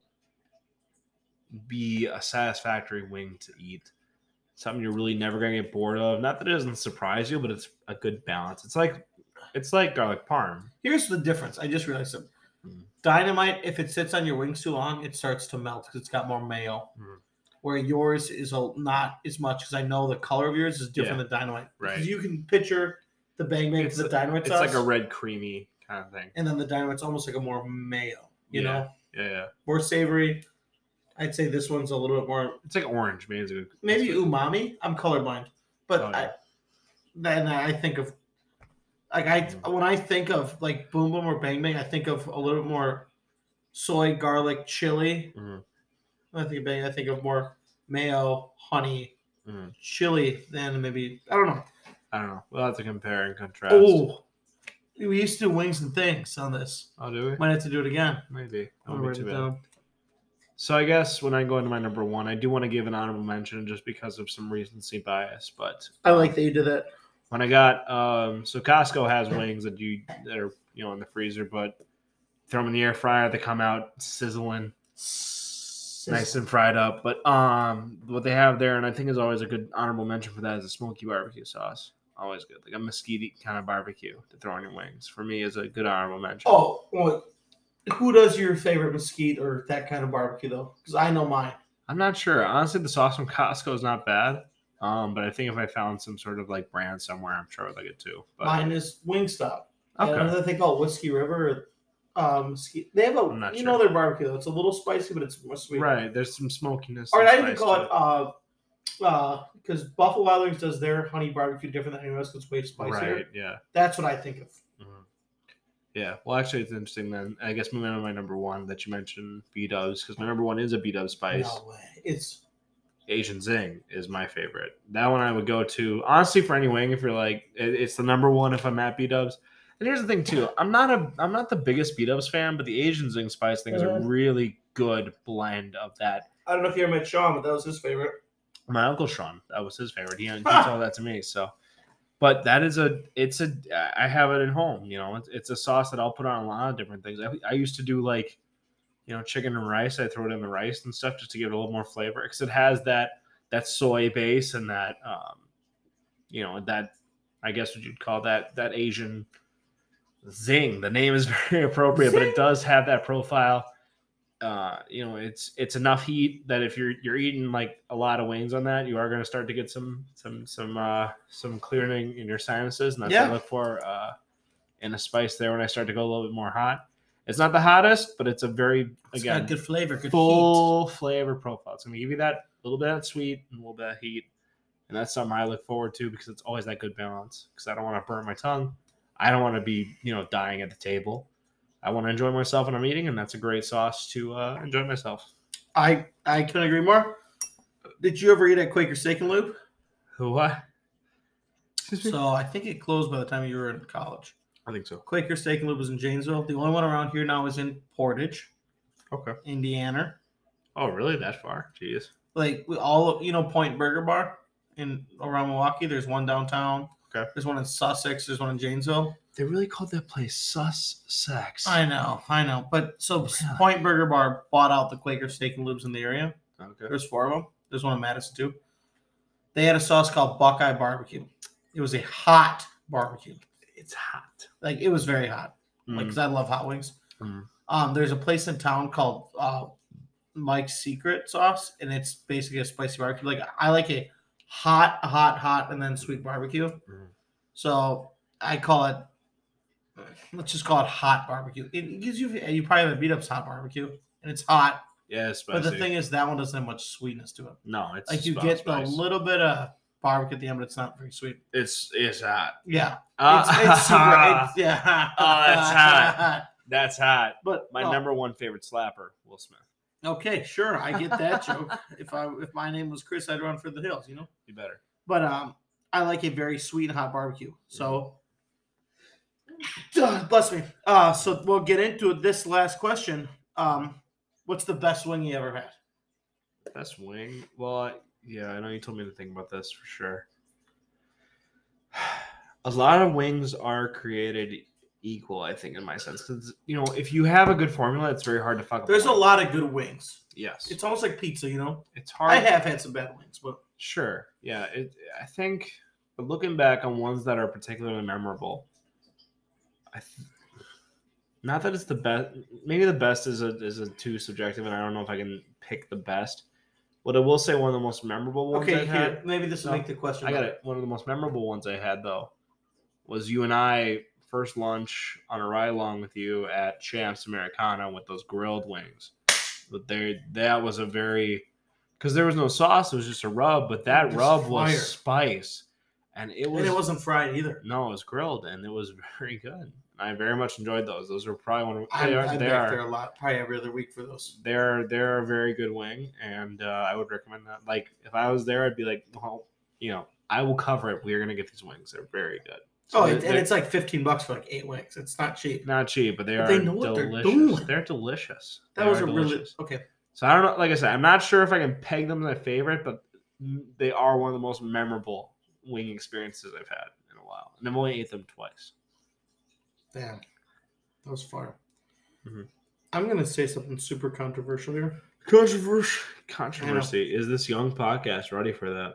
be a satisfactory wing to eat. Something you're really never going to get bored of. Not that it doesn't surprise you, but it's a good balance. It's like it's like garlic parm. Here's the difference. I just realized something. Mm. Dynamite, if it sits on your wings too long, it starts to melt because it's got more mayo. Mm. Where yours is a, not as much because I know the color of yours is different Yeah. than dynamite. Right. Because you can picture the Bang Bang It's to the a- dynamite It's sauce, like a red creamy kind of thing. and then the dynamite's almost like a more mayo. You Yeah. know, Yeah, yeah. more savory. I'd say this one's a little bit more It's like orange, maybe. maybe umami. I'm colorblind, but Oh, yeah. I then I think of like I Mm. when I think of like Boom Boom or Bang Bang, I think of a little bit more soy, garlic, chili. Mhm. When I think of Bang, I think of more mayo, honey, Mhm. chili than maybe I don't know. I don't know. We'll have to compare and contrast. Oh, we used to do wings and things on this. Oh, do we? Might have to do it again. Maybe. I'll That would write be it too bad. down. So I guess when I go into my number one, I do want to give an honorable mention just because of some recency bias. But I like that you did that. when I got um, so Costco has wings that you that are you know in the freezer, but throw them in the air fryer, they come out sizzling, nice and fried up. But um, what they have there, and I think is always a good honorable mention for that, is a smoky barbecue sauce. Always good, like a mesquite kind of barbecue to throw on your wings. For me, is a good honorable mention. Oh, well, who does your favorite mesquite or that kind of barbecue though? Because I know mine. I'm not sure. Honestly, the sauce from Costco is not bad. Um, but I think if I found some sort of like brand somewhere, I'm sure I would like it too. But Mine is Wingstop. okay. And another thing called Whiskey River. Um, mesquite. They have a I'm not you sure. know their barbecue though. It's a little spicy, but it's more sweet. Right. There's some smokiness. Or some I even spice call to it uh uh because Buffalo Wild Wings does their honey barbecue different than anyone else because it's way spicier. Right. Yeah. That's what I think of. Mhm. Yeah. Well, actually, it's interesting then. I guess moving on to my number one that you mentioned, B-dubs, because my number one is a B-dub spice. No way. It's Asian Zing is my favorite. That one I would go to honestly for any wing. If you're like, it, it's the number one if I'm at B-dubs. And here's the thing too. I'm not a I'm not the biggest B-dubs fan, but the Asian Zing spice thing is a Mhm. really good blend of that. I don't know if you ever met Sean, but that was his favorite. My uncle Sean, that was his favorite. He, he Ah. told that to me. So, but that is a, it's a, I have it at home. You know, it's, it's a sauce that I'll put on a lot of different things. I, I used to do like, you know, chicken and rice. I throw it in the rice and stuff just to give it a little more flavor because it has that that soy base and that, um, you know, that I guess what you'd call that that Asian zing. The name is very appropriate, but it does have that profile. Uh, you know, it's it's enough heat that if you're you're eating like a lot of wings on that, you are going to start to get some some some uh, some clearing in your sinuses, and that's what Yeah. I look for uh, in a spice there when I start to go a little bit more hot. It's not the hottest, but it's a very It's again got good flavor, good heat. full flavor profile. It's going to give you that little bit of sweet and a little bit of heat, And that's something I look forward to because it's always that good balance. Because I don't want to burn my tongue. I don't want to be, you know, dying at the table. I want to enjoy myself when I'm eating, and that's a great sauce to uh, enjoy myself. I I couldn't agree more. Did you ever eat at Quaker Steak and Lube? Who what? So I think it closed by the time you were in college. I think so. Quaker Steak and Lube was in Janesville. The only one around here now is in Portage, Okay. Indiana. Oh, really? That far? Jeez. Like we all, you know, Point Burger Bar in around Milwaukee. There's one downtown. Okay. There's one in Sussex. There's one in Janesville. They really called that place Sus Sex. I know, I know. But so Really? Point Burger Bar bought out the Quaker Steak and Lubes in the area. Okay. There's four of them. There's one in Madison too. They had a sauce called Buckeye Barbecue. It was a hot barbecue. It's hot. Like it was very hot. Like Mm. because I love hot wings. Mm. Um, there's a place in town called uh, Mike's Secret Sauce, and it's basically a spicy barbecue. Like I like a hot, hot, hot, and then sweet barbecue. Mm. So I call it. Let's just call it hot barbecue. It gives you you probably have a beat up's hot barbecue, and it's hot. Yeah, it's spicy. But the thing is, that one doesn't have much sweetness to it. no, it's Like you sp- get spice. a little bit of barbecue at the end, but it's not very sweet. It's it's hot. Yeah, Uh, it's, it's super. It's, yeah, Oh, that's hot. That's hot. But My oh, number one favorite slapper, Will Smith. Okay, sure, I get that joke. If I if my name was Chris, I'd run for the hills, you know. You better. But um, I like a very sweet and hot barbecue. So, Duh, bless me. Uh, so we'll get into this last question. Um, what's the best wing you ever had? Best wing? Well, I, yeah, I know you told me to think about this for sure. A lot of wings are created equal, I think, in my sense. Because, you know, if you have a good formula, it's very hard to fuck up. There's a wing. lot of good wings. Yes. It's almost like pizza, you know. It's hard. I have had some bad wings, but Sure. Yeah. It, I think, but looking back on ones that are particularly memorable, I th- not that it's the best. Maybe the best is a is a too subjective, and I don't know if I can pick the best. But I will say one of the most memorable ones okay, I've here, had. maybe this will No, make the question. I got better. it. One of the most memorable ones I had though was you and I first lunch on a ride along with you at Champs Americana with those grilled wings. But there, that was a very because there was no sauce; it was just a rub. But that Just rub fire. was spice, and it was And it wasn't fried either. no, it was grilled, and it was very good. I very much enjoyed those. Those are probably one of I, they I are back they there are a lot, probably every other week for those. they're they're a very good wing, and uh, I would recommend that. Like if I was there, I'd be like, well, you know, I will cover it. We're gonna get these wings. They're very good. So Oh, they're- and and they're it's like fifteen bucks for like eight wings. It's not cheap. not cheap, but they But are they know what they're delicious. doing. They're delicious. That They was are a really delicious. okay. So I don't know. Like I said, I'm not sure if I can peg them as my favorite, but they are one of the most memorable wing experiences I've had in a while, and I've only ate them twice. Damn, that was fire. Mhm. I'm gonna say something super controversial here. Controversy. Controversy. Is this young podcast ready for that?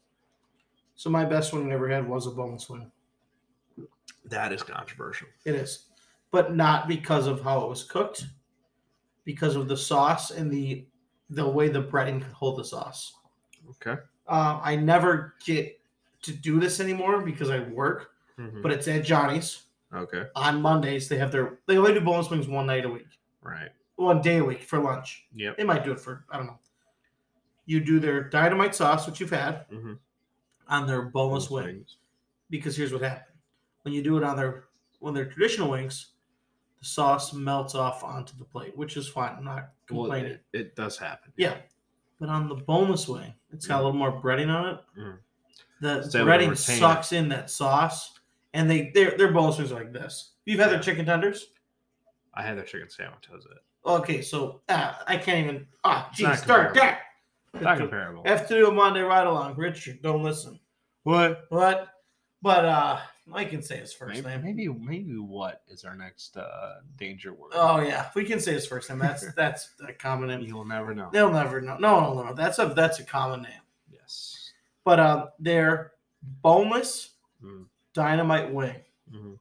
So my best wing I ever had was a boneless wing. That is controversial. It is, but not because of how it was cooked, because of the sauce and the the way the breading could hold the sauce. Okay. Uh, I never get to do this anymore because I work, Mhm. but it's at Johnny's Okay. on Mondays. They have their they only do boneless wings one night a week, Right. one day a week for lunch. Yep. They might do it for I don't know. You do their dynamite sauce, which you've had, Mhm. on their boneless Those wing. things. Because here's what happened: when you do it on their when they're traditional wings, the sauce melts off onto the plate, which is fine. I'm not Well, complaining. it, it does happen. Yeah, but on the boneless wing, it's got a little more breading on it. Mm. The It's able to breading retain sucks in that sauce, and they their their boneless wings are like this. You've had Yeah. their chicken tenders? I had their chicken sandwich. That was it. Okay, so uh, I can't even. Ah, It's geez, not start comparable. that. It's not comparable. Have to do a Monday ride along. Richard, don't listen. What? What? But uh, I can say his first Maybe, name. maybe maybe what is our next uh, danger word? Oh yeah, we can say his first name. That's that's a common name. You'll never know. They'll never know. No, no, no, no. That's a that's a common name. Yes. But um, they're boneless Mm. dynamite wing. Mhm.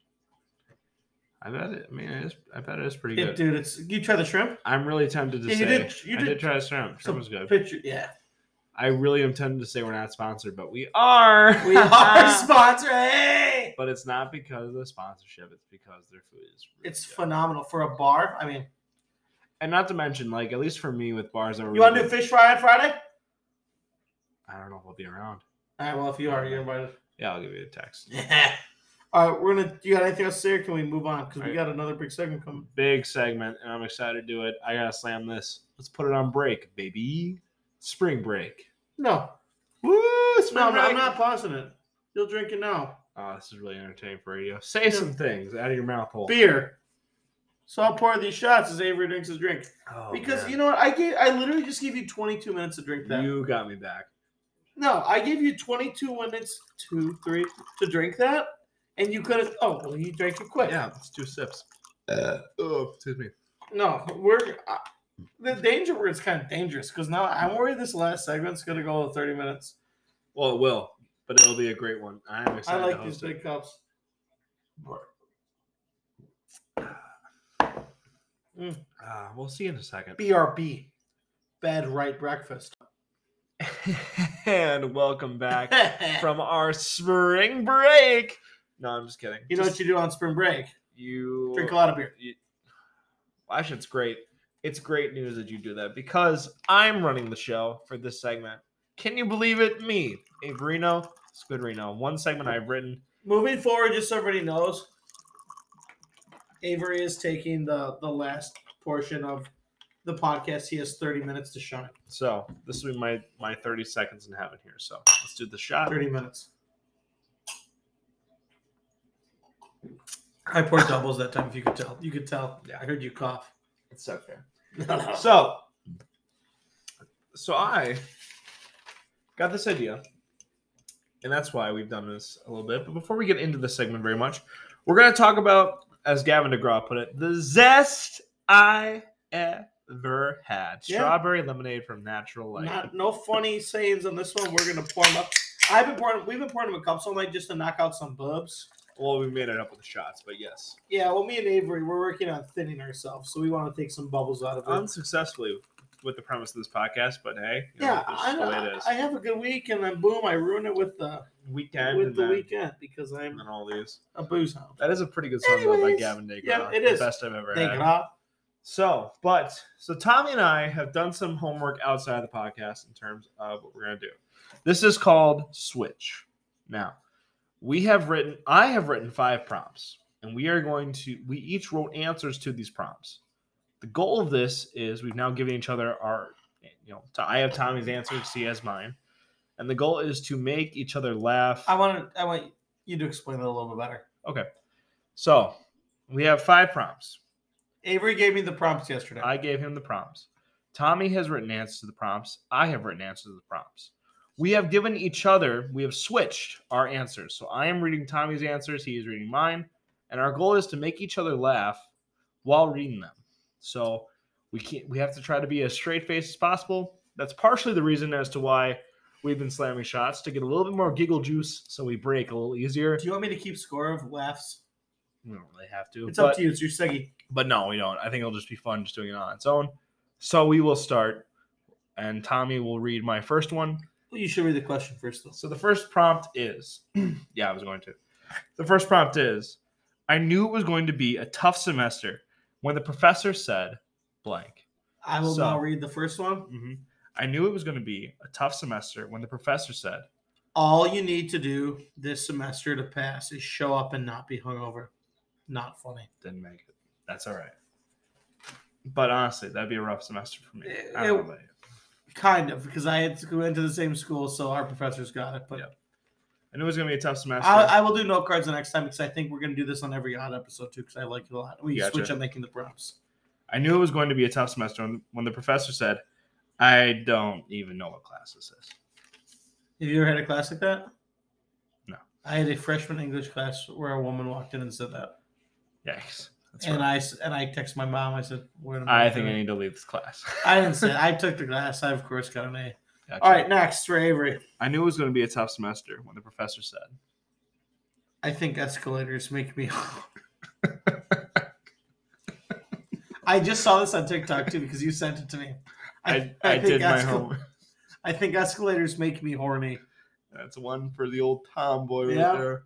I bet it. I mean, it is, I bet it is pretty Yeah, good. dude, it's you try the shrimp. I'm really tempted to Yeah, say. you did- you I did- did try shrimp. Shrimp So was good. Picture, yeah. I really am tempted to say we're not sponsored, but we are. We are sponsored. Hey! But it's not because of the sponsorship. It's because their food is. Really It's good. phenomenal for a bar. I mean, And not to mention, like at least for me with bars that were you want to really do fish fry on Friday? I don't know if I'll be around. All right, well, if you are, you're invited. Yeah, I'll give you a text. All right, we're gonna. Do you got anything else to say, or can we move on? Because we All right. got another big segment coming. Big segment, and I'm excited to do it. I gotta slam this. Let's put it on break, baby. Spring break. No, Woo! Spring no, I'm not, break. I'm not pausing it. You'll drink it now. Oh, this is really entertaining for radio. Say some things out of your mouth hole. Beer. So I'll pour these shots as Avery drinks his drink. Oh, because man. you know what? I gave. I literally just gave you twenty-two minutes to drink that. You got me back. No, I gave you twenty-two minutes, two, three, to drink that, and you could have. Oh, well, you drank it quick. Yeah, it's two sips. Uh, oh, excuse me. No, we're uh, the danger word's kind of dangerous because now I'm worried this last segment's gonna go thirty minutes. Well, it will, but it'll be a great one. I'm I excited like to these host it. big cups. Mm. Uh, we'll see in a second. B R B, bed right breakfast. And welcome back from our spring break. No, I'm just kidding. You know Just- what you do on spring break? you Drink a lot of beer. you- well, actually, it's great. It's great news that you do that because I'm running the show for this segment. Can you believe it? Me, Averino, Squidrino. One segment I've written. Moving forward, just so everybody knows, Avery is taking the the last portion of the podcast. He has thirty minutes to shine. So this will be my my thirty seconds in heaven here. So let's do the shot. thirty minutes. I poured doubles that time. If you could tell, you could tell. Yeah, I heard you cough. It's okay. No, no. So, so I got this idea, and that's why we've done this a little bit. But before we get into the segment very much, we're going to talk about, as Gavin DeGraw put it, the zest I ever had. Yeah. Strawberry lemonade from Natural Light. Not no funny sayings on this one. We're gonna pour them up. I've been pouring. We've been pouring them in cups all night just to knock out some bubs. Well, we made it up with the shots, but yes, Yeah, well, me and Avery, we're working on thinning ourselves, so we want to take some bubbles out of it. unsuccessfully with the premise of this podcast. But hey, you yeah, know, this I, is the way it is. I have a good week, and then boom, I ruin it with the Weekend with and the then, weekend because I'm and then all these. a booze hound. That is a pretty good song though by Anyways, Gavin DeGraw. yeah, it The is. best I've ever Thank had. God. So, but so Tommy and I have done some homework outside the podcast in terms of what we're going to do. This is called Switch. Now, we have written, I have written five prompts, and we are going to, we each wrote answers to these prompts. The goal of this is we've now given each other our, you know, I have Tommy's answers, he has mine, and the goal is to make each other laugh. I want to. I want you to explain it a little bit better. Okay, so we have five prompts. Avery gave me the prompts yesterday. I gave him the prompts. Tommy has written answers to the prompts. I have written answers to the prompts. We have given each other, we have switched our answers. So I am reading Tommy's answers, he is reading mine. And our goal is to make each other laugh while reading them. So we can't we have to try to be as straight faced as possible. That's partially the reason as to why we've been slamming shots, to get a little bit more giggle juice so we break a little easier. Do you want me to keep score of laughs? We don't really have to. It's but, up to you. It's your seggy. But no, we don't. I think it'll just be fun just doing it on its own. So we will start, and Tommy will read my first one. Well, you should read the question first, though. So the first prompt is, yeah, I was going to. The first prompt is, I knew it was going to be a tough semester when the professor said blank. I will So- now read the first one. hmm I knew it was going to be a tough semester when the professor said, All you need to do this semester to pass is show up and not be hungover. Not funny. didn't make it. That's all right. But honestly, that'd be a rough semester for me. It- I don't know about you. Kind of, because I had to go into the same school, so our professors got it. But Yeah. I knew it was going to be a tough semester. I, I will do note cards the next time because I think we're going to do this on every odd episode too because I like it a lot. We Gotcha. switch on making the prompts. I knew it was going to be a tough semester when, when the professor said, I don't even know what class this is. Have you ever had a class like that? No. I had a freshman English class where a woman walked in and said that, Yikes. That's and rough. I s- and I texted my mom. I said, "Where am I think I need to leave this class. I didn't say. I took the class. I of course got an A. Gotcha. All right, next for Avery. I knew it was going to be a tough semester when the professor said, I think escalators make me. I just saw this on TikTok too because you sent it to me. I, I, did my escal- homework. I think escalators make me horny. That's one for the old tomboy right Yeah. there.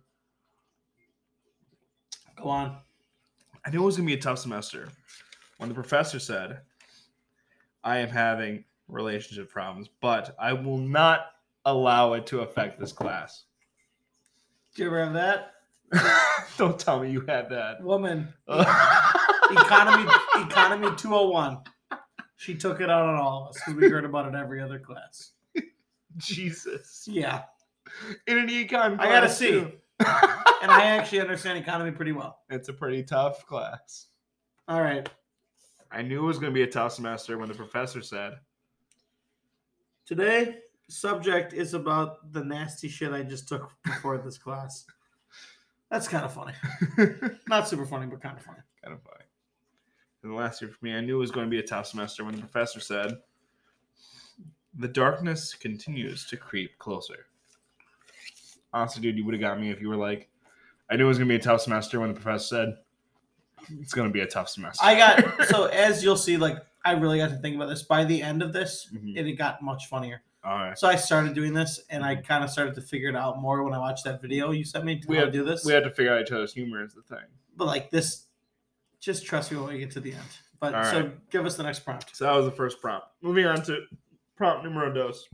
Go on. I knew it was going to be a tough semester when the professor said, I am having relationship problems, but I will not allow it to affect this class. Do you ever have that? Don't tell me you had that. Woman. Economy Economy two oh one. She took it out on all of us because we heard about it every other class. Jesus. Yeah. In an econ class. I gotta see. too. And I actually understand economy pretty well. It's a pretty tough class. All right. I knew it was going to be a tough semester when the professor said. Today, subject is about the nasty shit I just took before this class. That's kind of funny. Not super funny, but kind of funny. Kind of funny. And the last year for me, I knew it was going to be a tough semester when the professor said, the darkness continues to creep closer. Honestly, dude, you would have got me if you were like, I knew it was going to be a tough semester when the professor said, it's going to be a tough semester. I got, so as you'll see, like, I really got to think about this. By the end of this, Mhm. it got much funnier. All right. So I started doing this, and I kind of started to figure it out more when I watched that video you sent me to We how to had, do this. we had to figure out each other's humor is the thing. But, like, this, just trust me when we get to the end. But, All so right. give us the next prompt. So that was the first prompt. Moving on to prompt numero dos.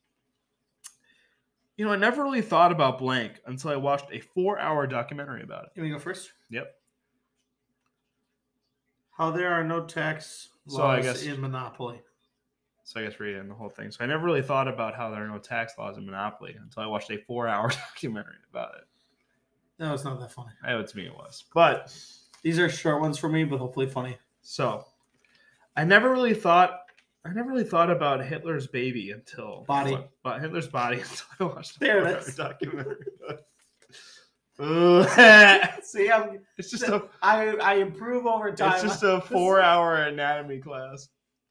You know, I never really thought about blank until I watched a four-hour documentary about it. Can we go first? Yep. How there are no tax laws So I guess- in Monopoly. So I guess reading the whole thing. So I never really thought about how there are no tax laws in Monopoly until I watched a four-hour documentary about it. No, it's not that funny. I know to me it was. But, These are short ones for me, but hopefully funny. so, I never really thought, I never really thought about Hitler's baby until. Body. About Hitler's body until I watched the There it four-hour is. documentary. Ugh. See, I'm, It's just a I I improve over time. It's just a four-hour anatomy class.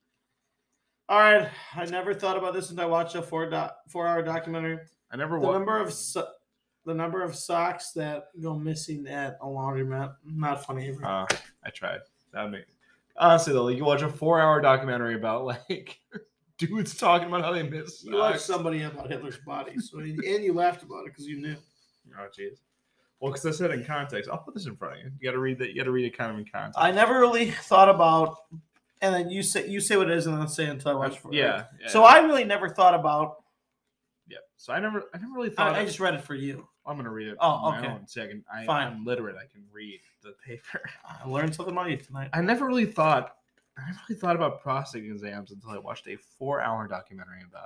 All right, I never thought about this until I watched a four do- four hour documentary. I never The wa- number of so- the number of socks that go missing at a laundromat. Not funny. Either. Uh, I tried. That would make honestly though, like, you watch a four-hour documentary about like dudes talking about how they miss. you watched socks. somebody about Hitler's body, so and you laughed about it because you knew. Oh jeez. Well, because I said in context, I'll put this in front of you. You got to read that. You got to read it kind of in context. I never really thought about, and then you say you say what it is, and then I'll say it until I watch. it. yeah, yeah. So I really never thought about. yeah. So I never, I never really thought. I, I just read it for you. I'm gonna read it. Oh, on my okay. own, so I can. I, Fine. I'm literate. I can read the paper. I learned something about you tonight. I never really thought. I never really thought about prostate exams until I watched a four-hour documentary about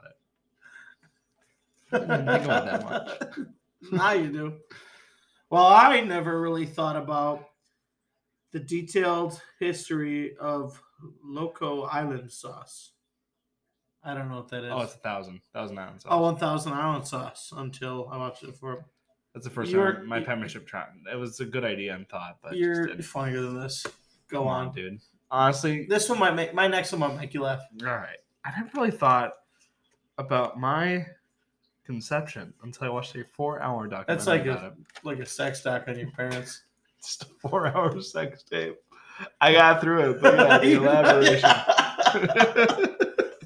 it. I didn't think about that much. Now you do. Well, I never really thought about the detailed history of Loco Island sauce. I don't know what that is. Oh, it's a thousand, thousand island sauce. Oh, one thousand island sauce until I watched it for. That's the first you're- time my penmanship tried. It was a good idea and thought, but it just You're didn't. funnier than this. Go Come on. dude. Honestly, This one might make my next one might make you laugh. all right. I never really thought about my conception until I watched a four-hour documentary That's like about a it. like a sex doc on your parents. Just a four-hour sex tape. I got through it, but yeah, the elaboration.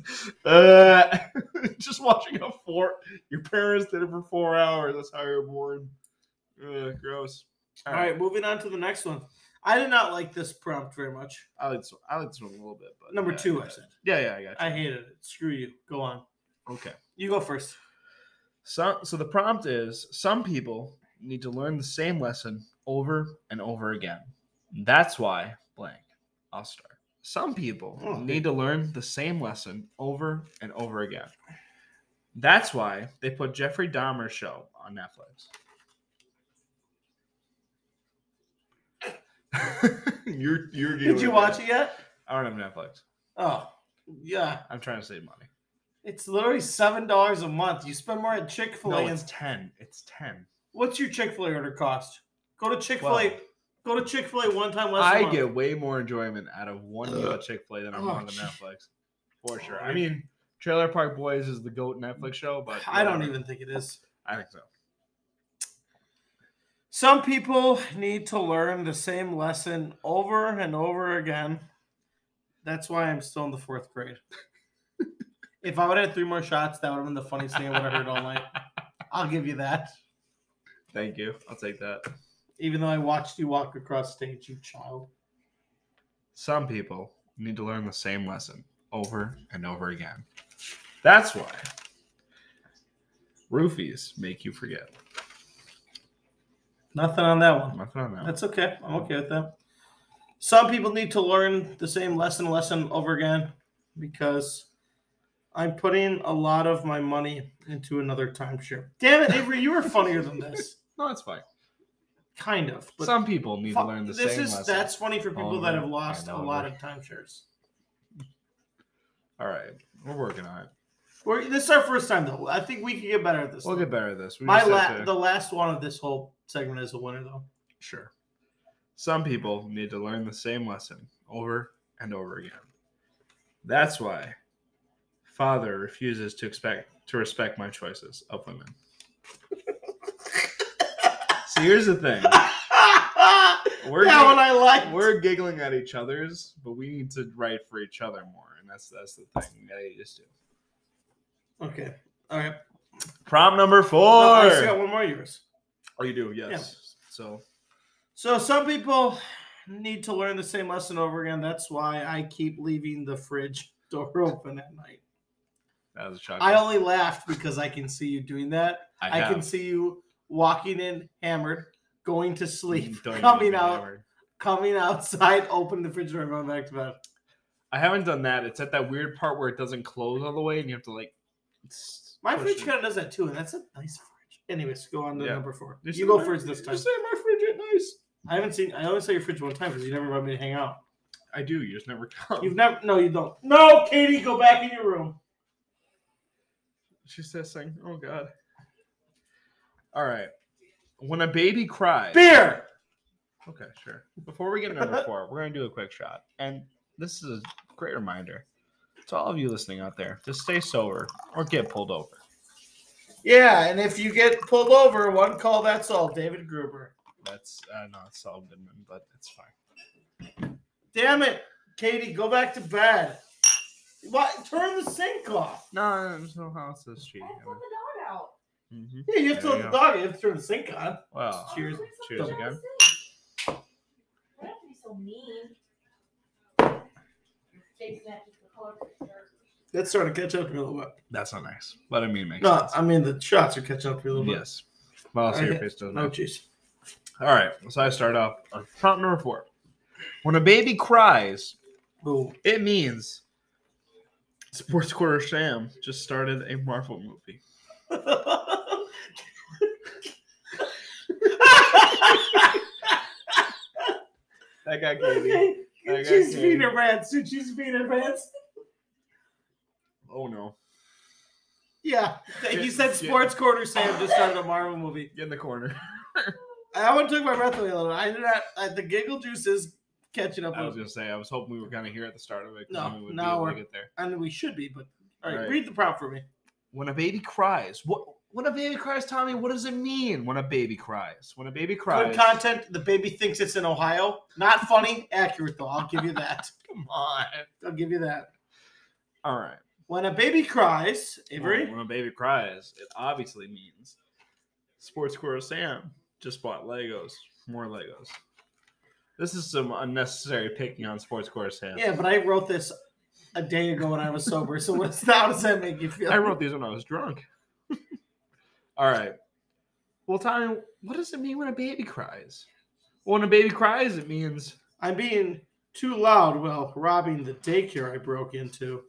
uh, just watching a four. Your parents did it for four hours. That's how you're born. Ugh, gross. All right, moving on to the next one. I did not like this prompt very much. I like this, I like this one a little bit, but Number yeah, two, got I it. said. Yeah, yeah, I got you. I hated it. Screw you. Go on. Okay. You go first. So, so the prompt is: some people need to learn the same lesson over and over again. That's why blank. I'll start. Some people Oh, okay. need to learn the same lesson over and over again. That's why they put Jeffrey Dahmer's show on Netflix. you're you're. Did you watch it yet? I don't have Netflix. Oh, yeah. I'm trying to save money. It's literally seven dollars a month. You spend more at Chick Fil A. No, and it's ten. It's ten. what's your Chick Fil A order cost? Go to Chick Fil A. Well, go to Chick Fil A one time less. a I month. get way more enjoyment out of one meal at Chick Fil A than I'm Oh, on the gee. Netflix, for sure. I mean, Trailer Park Boys is the GOAT Netflix show, but I don't whatever. even think it is. I think so. Some people need to learn the same lesson over and over again. That's why I'm still in the fourth grade. If I would have had three more shots, that would have been the funniest thing I would have heard all night. I'll give you that. Thank you. I'll take that. Even though I watched you walk across stage, you child. Some people need to learn the same lesson over and over again. That's why Roofies make you forget. Nothing on that one. Nothing on that. That's okay. I'm okay with that. Some people need to learn the same lesson, lesson over again, because I'm putting a lot of my money into another timeshare. Damn it, Avery, you were funnier than this. No, it's fine. Kind of. But Some people need fu- to learn the this same is lesson. that's funny for people that over have lost and a lot over. of timeshares. All right, we're working on it. We're, this is our first time though. I think we can get better at this. We'll though. get better at this. We My just have la- to- the last one of this whole segment is a winner though. Sure. Some people need to learn the same lesson over and over again. That's why father refuses to expect to respect my choices of women. So here's the thing. We're that gig- one I like. We're giggling at each other's, but we need to write for each other more, and that's that's the thing that you just do. Okay. All right. Prompt number four. No, I still got one more of yours. Oh, you do, yes. Yeah. So So some people need to learn the same lesson over again. That's why I keep leaving the fridge door open at night. that was a shock. I only laughed because I can see you doing that. I I, can have. see you walking in hammered, going to sleep, Don't coming use me out, ever. coming outside, open the fridge door, and going back to bed. I haven't done that. It's at that weird part where it doesn't close all the way, and you have to like. s- My push fridge it. kind of does that too, and that's a nice fridge. Anyways, go on to Yeah. number four. You You say go my- first this time. You say my fridge is nice. I haven't seen. I only saw your fridge one time because you never let me hang out. I do. You just never come. You've never. No, you don't. No, Katie, go back in your room. She says, "Saying, oh God." All right. When a baby cries. Beer. Okay, sure. Before we get to number four, we're gonna do a quick shot, and this is a great reminder to all of you listening out there to stay sober or get pulled over. Yeah, and if you get pulled over, one call. That's all. David Gruber. That's uh, no, it's Saul Goodman, but it's fine. Damn it, Katie, go back to bed. What? Turn the sink off. No, there's no house this cheap. I pulled the dog out. Mm-hmm. Yeah, you have to There let you the dog. You have to turn the sink on. Well, Cheers. cheers again. I don't have to be so mean. Take snatches the color picture. That's starting to catch up to me a little bit. That's not nice, but I mean, it makes No, sense. I mean the shots are catching up to me a little bit. Yes. Well, I'll see your Okay. face doesn't Oh, it? jeez. All right, so I start off on prompt number four. When a baby cries, Ooh. it means Sports Quarter Sam just started a Marvel movie. That got Katie. Okay. I got She's Katie. being her pants, dude. She's being her pants. Oh no. Yeah. He Get- said get- Sports Quarter Sam just started a Marvel movie. Get in the corner. I one took my breath away a little. I did not. I, the giggle juice is catching up I was with me. gonna say I was hoping we were kind of here at the start of it. 'cause No, then we would now be able we're- to get there. I mean, we should be, but all right, All right. read the prompt for me. When a baby cries, what? When a baby cries, Tommy, what does it mean? When a baby cries, when a baby cries. Good content. The baby thinks it's in Ohio. Not funny. Accurate though. I'll give you that. Come on. I'll give you that. All right. When a baby cries, Avery. Well, when a baby cries, it obviously means Sports Quarter Sam just bought Legos. More Legos. This is some unnecessary picking on Sports Quarter Sam. Yeah, but I wrote this a day ago when I was sober. So what's how does that make you feel? I wrote these when I was drunk. All right. Well, Tommy, what does it mean when a baby cries? Well, when a baby cries, it means I'm being too loud while robbing the daycare I broke into.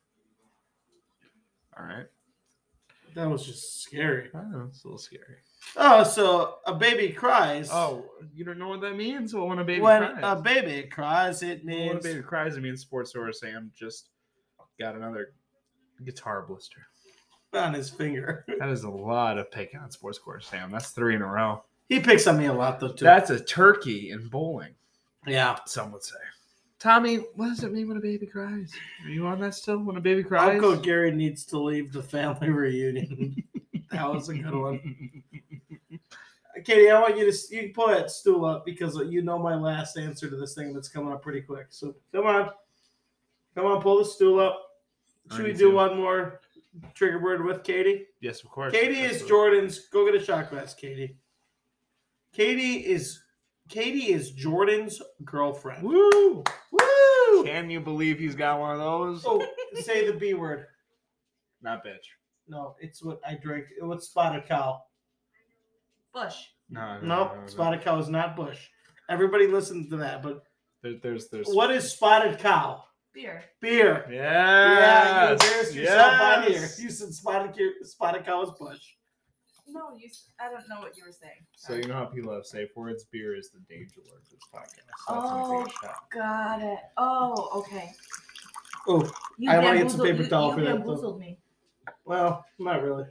all right. That was just scary. Oh, it's a little scary. Oh, so a baby cries. Oh, you don't know what that means? Well, when a baby when cries. a baby cries, it Well, when a means baby cries, it means Sports Quarter Sam just got another guitar blister. on his finger. That is a lot of picking on Sports Quarter Sam. That's three in a row. He picks on me a lot though too. That's a turkey in bowling, yeah. some would say. Tommy, what does it mean when a baby cries? Are you on that still? When a baby cries? Uncle Gary needs to leave the family reunion. That was a good one. Katie, I want you to you can pull that stool up because you know my last answer to this thing that's coming up pretty quick. So come on, come on, pull the stool up. I Should we need do to. one more trigger word with Katie? Yes, of course. Katie That's is the- Jordan's. Go get a shot glass, Katie. Katie is Katie is Jordan's girlfriend. Woo! Woo! Can you believe he's got one of those? Oh, say the B word. Not bitch. No, it's what I drink. What's spotted cow? Bush. No, no, Nope, no, no. spotted cow is not Bush. Everybody listen to that. But There, there's, there's. what is spotted cow? Beer. Beer. Yes. Yeah, you embarrassed yourself on here. yes. You said spotted cow- spotted cow is Bush. No, you. s- I don't know what you were saying. So you know how people have safe words? Beer is the danger word for this podcast. So Oh. that's gonna take a shot. Got it. Oh, okay. Oh, You I wanna get some bamboozled- paper you- towel you for that, though. bamboozled me. well, not really.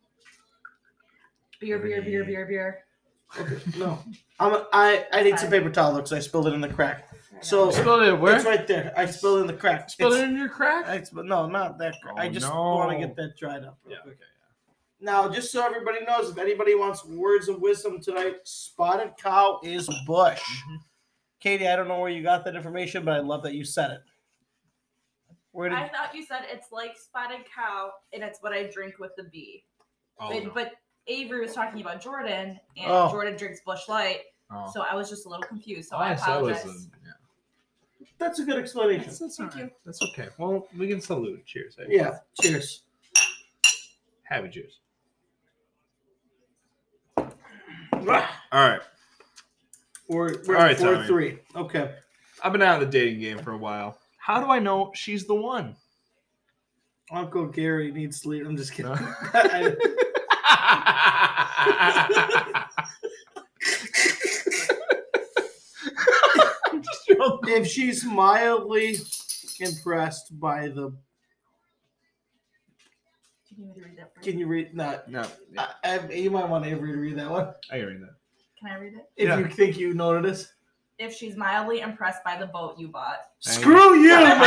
Beer, beer, beer, beer, beer. Okay, no. I'm, I I need some paper towel because I spilled it in the crack. So You spilled it where? it's right there. I spilled it in the crack. Spilled It's- it in your crack? I sp- no, not that. Crack. I Oh, just no. want to get that dried up. real Yeah. quick. Okay. Now, just so everybody knows, if anybody wants words of wisdom tonight, spotted cow is Bush. Mhm. Katie, I don't know where you got that information, but I love that you said it. Where did I thought you said it's like spotted cow, and it's what I drink with the B. Oh, but, no. but Avery was talking about Jordan, and Oh. Jordan drinks Bush Light, Oh. so I was just a little confused. So All I I said was, apologize. a- yeah. that's a good explanation. That's, that's Thank all right. you. That's okay. Well, we can salute. Cheers. eh? Yeah. Cheers. Happy juice. Ah, All right. We're, we're All right, four Tommy. three. Okay. I've been out of the dating game for a while. How do I know she's the one? Uncle Gary needs sleep. I'm just kidding. No. I- if she's mildly impressed by the, Do you need me to read that for you? can you read? Not. no, yeah, I, I, you might want Avery to read that one I can read that. Can I read it? if Yeah. you think you know what it is. If she's mildly impressed by the boat you bought. Thank Screw you, man!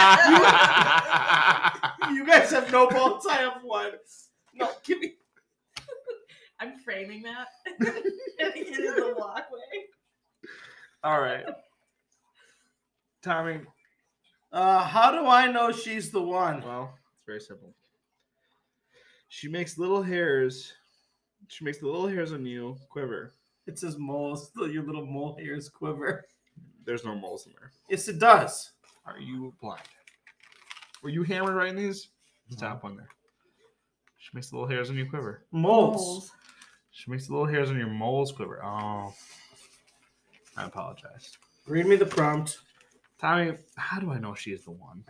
you. You guys have no boats. I have one. No, give me. I'm framing that. Putting it in the walkway. All right, Tommy. Uh, how do I know she's the one? Well, it's very simple. She makes little hairs. She makes the little hairs on you quiver. It says moles. Your little mole hairs quiver. There's no moles in there. Yes, it does. Are you blind? Were you hammered writing these? Stop one there. She makes the little hairs on you quiver. Moles. She makes the little hairs on your moles quiver. Oh, I apologize. Read me the prompt. Tommy, how do I know she is the one?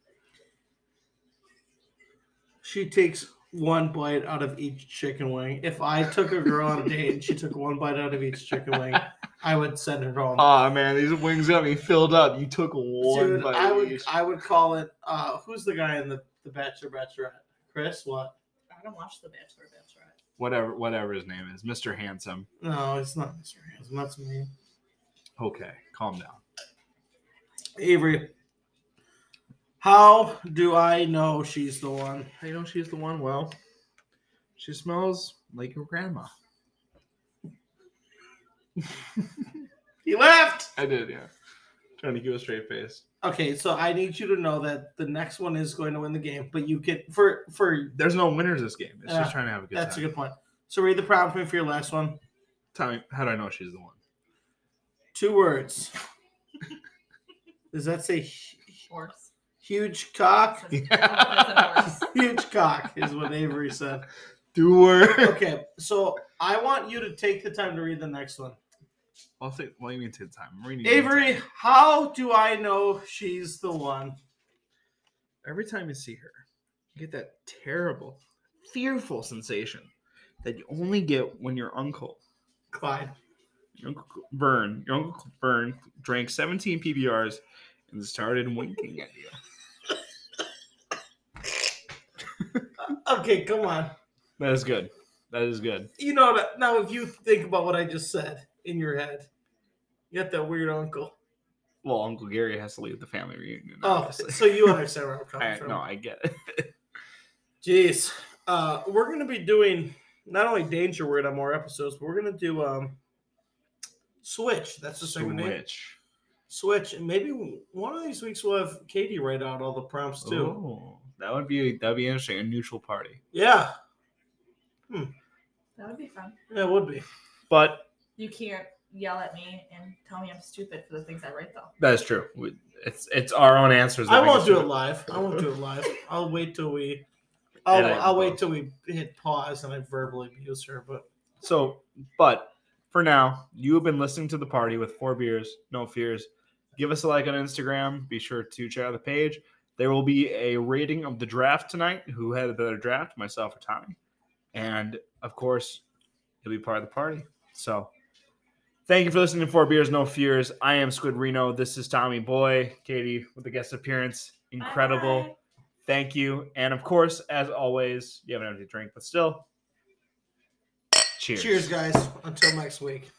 She takes one bite out of each chicken wing. If I took a girl on a date and she took one bite out of each chicken wing, I would send her home. Oh man, these wings got me filled up. You took one Dude, bite I of would each. I would call it. Uh, who's the guy in the the Bachelor Bachelorette? Chris? What? I don't watch The Bachelor Bachelorette. Whatever, whatever his name is, Mister Handsome. No, it's not Mister Handsome. That's me. Okay, calm down. Avery. How do I know she's the one? How you know she's the one? Well, she smells like your grandma. He left. I did, yeah. Trying to keep a straight face. Okay, so I need you to know that the next one is going to win the game, but you can for for There's no winners this game. It's Yeah, just trying to have a good that's time. a good point. So read the prompt for me for your last one. Tommy, how do I know she's the one? Two words. Does that say hu- Horse. huge cock? It says- it says horse. Huge cock is what Avery said. Do her. Okay, so I want you to take the time to read the next one. I'll say, what do you mean take the time? I'm reading Avery, it. how do I know she's the one? Every time you see her, you get that terrible, fearful sensation that you only get when your uncle, Clyde. your uncle Vern, your uncle Vern drank seventeen P B Rs and started winking at you. Okay, come on. That is good. That is good. You know that now if you think about what I just said in your head, you got that weird uncle. Well, Uncle Gary has to leave the family reunion. Oh, obviously. so you understand where I'm coming I, from. no, I get it. Jeez. Uh, we're going to be doing not only Danger Word on more episodes, but we're going to do um, Switch. That's the segment name. Switch. Switch. And maybe one of these weeks we'll have Katie write out all the prompts too. Ooh, that would be that would be interesting. A neutral party. Yeah. That would be fun. Yeah, it would be. But You can't yell at me and tell me I'm stupid for the things I write, though. that is true. We- It's it's our own answers. that I make won't us do do it live. I won't do it live. I'll wait till we I'll, Edit I'll wait both. till we hit pause and I verbally abuse her. But So, but for now, you have been listening to The Party with Four Beers, No Fears. Give us a like on Instagram. Be sure to check out the page. There will be a rating of the draft tonight. Who had a better draft, myself or Tommy? And, of course, you'll be part of the party. So, thank you for listening to Four Beers, No Fears. I am Squid Reno. This is Tommy Boy. Katie with the guest appearance. Incredible. Bye. Thank you. And, of course, as always, you have an empty drink, but still, cheers. cheers, guys. Until next week.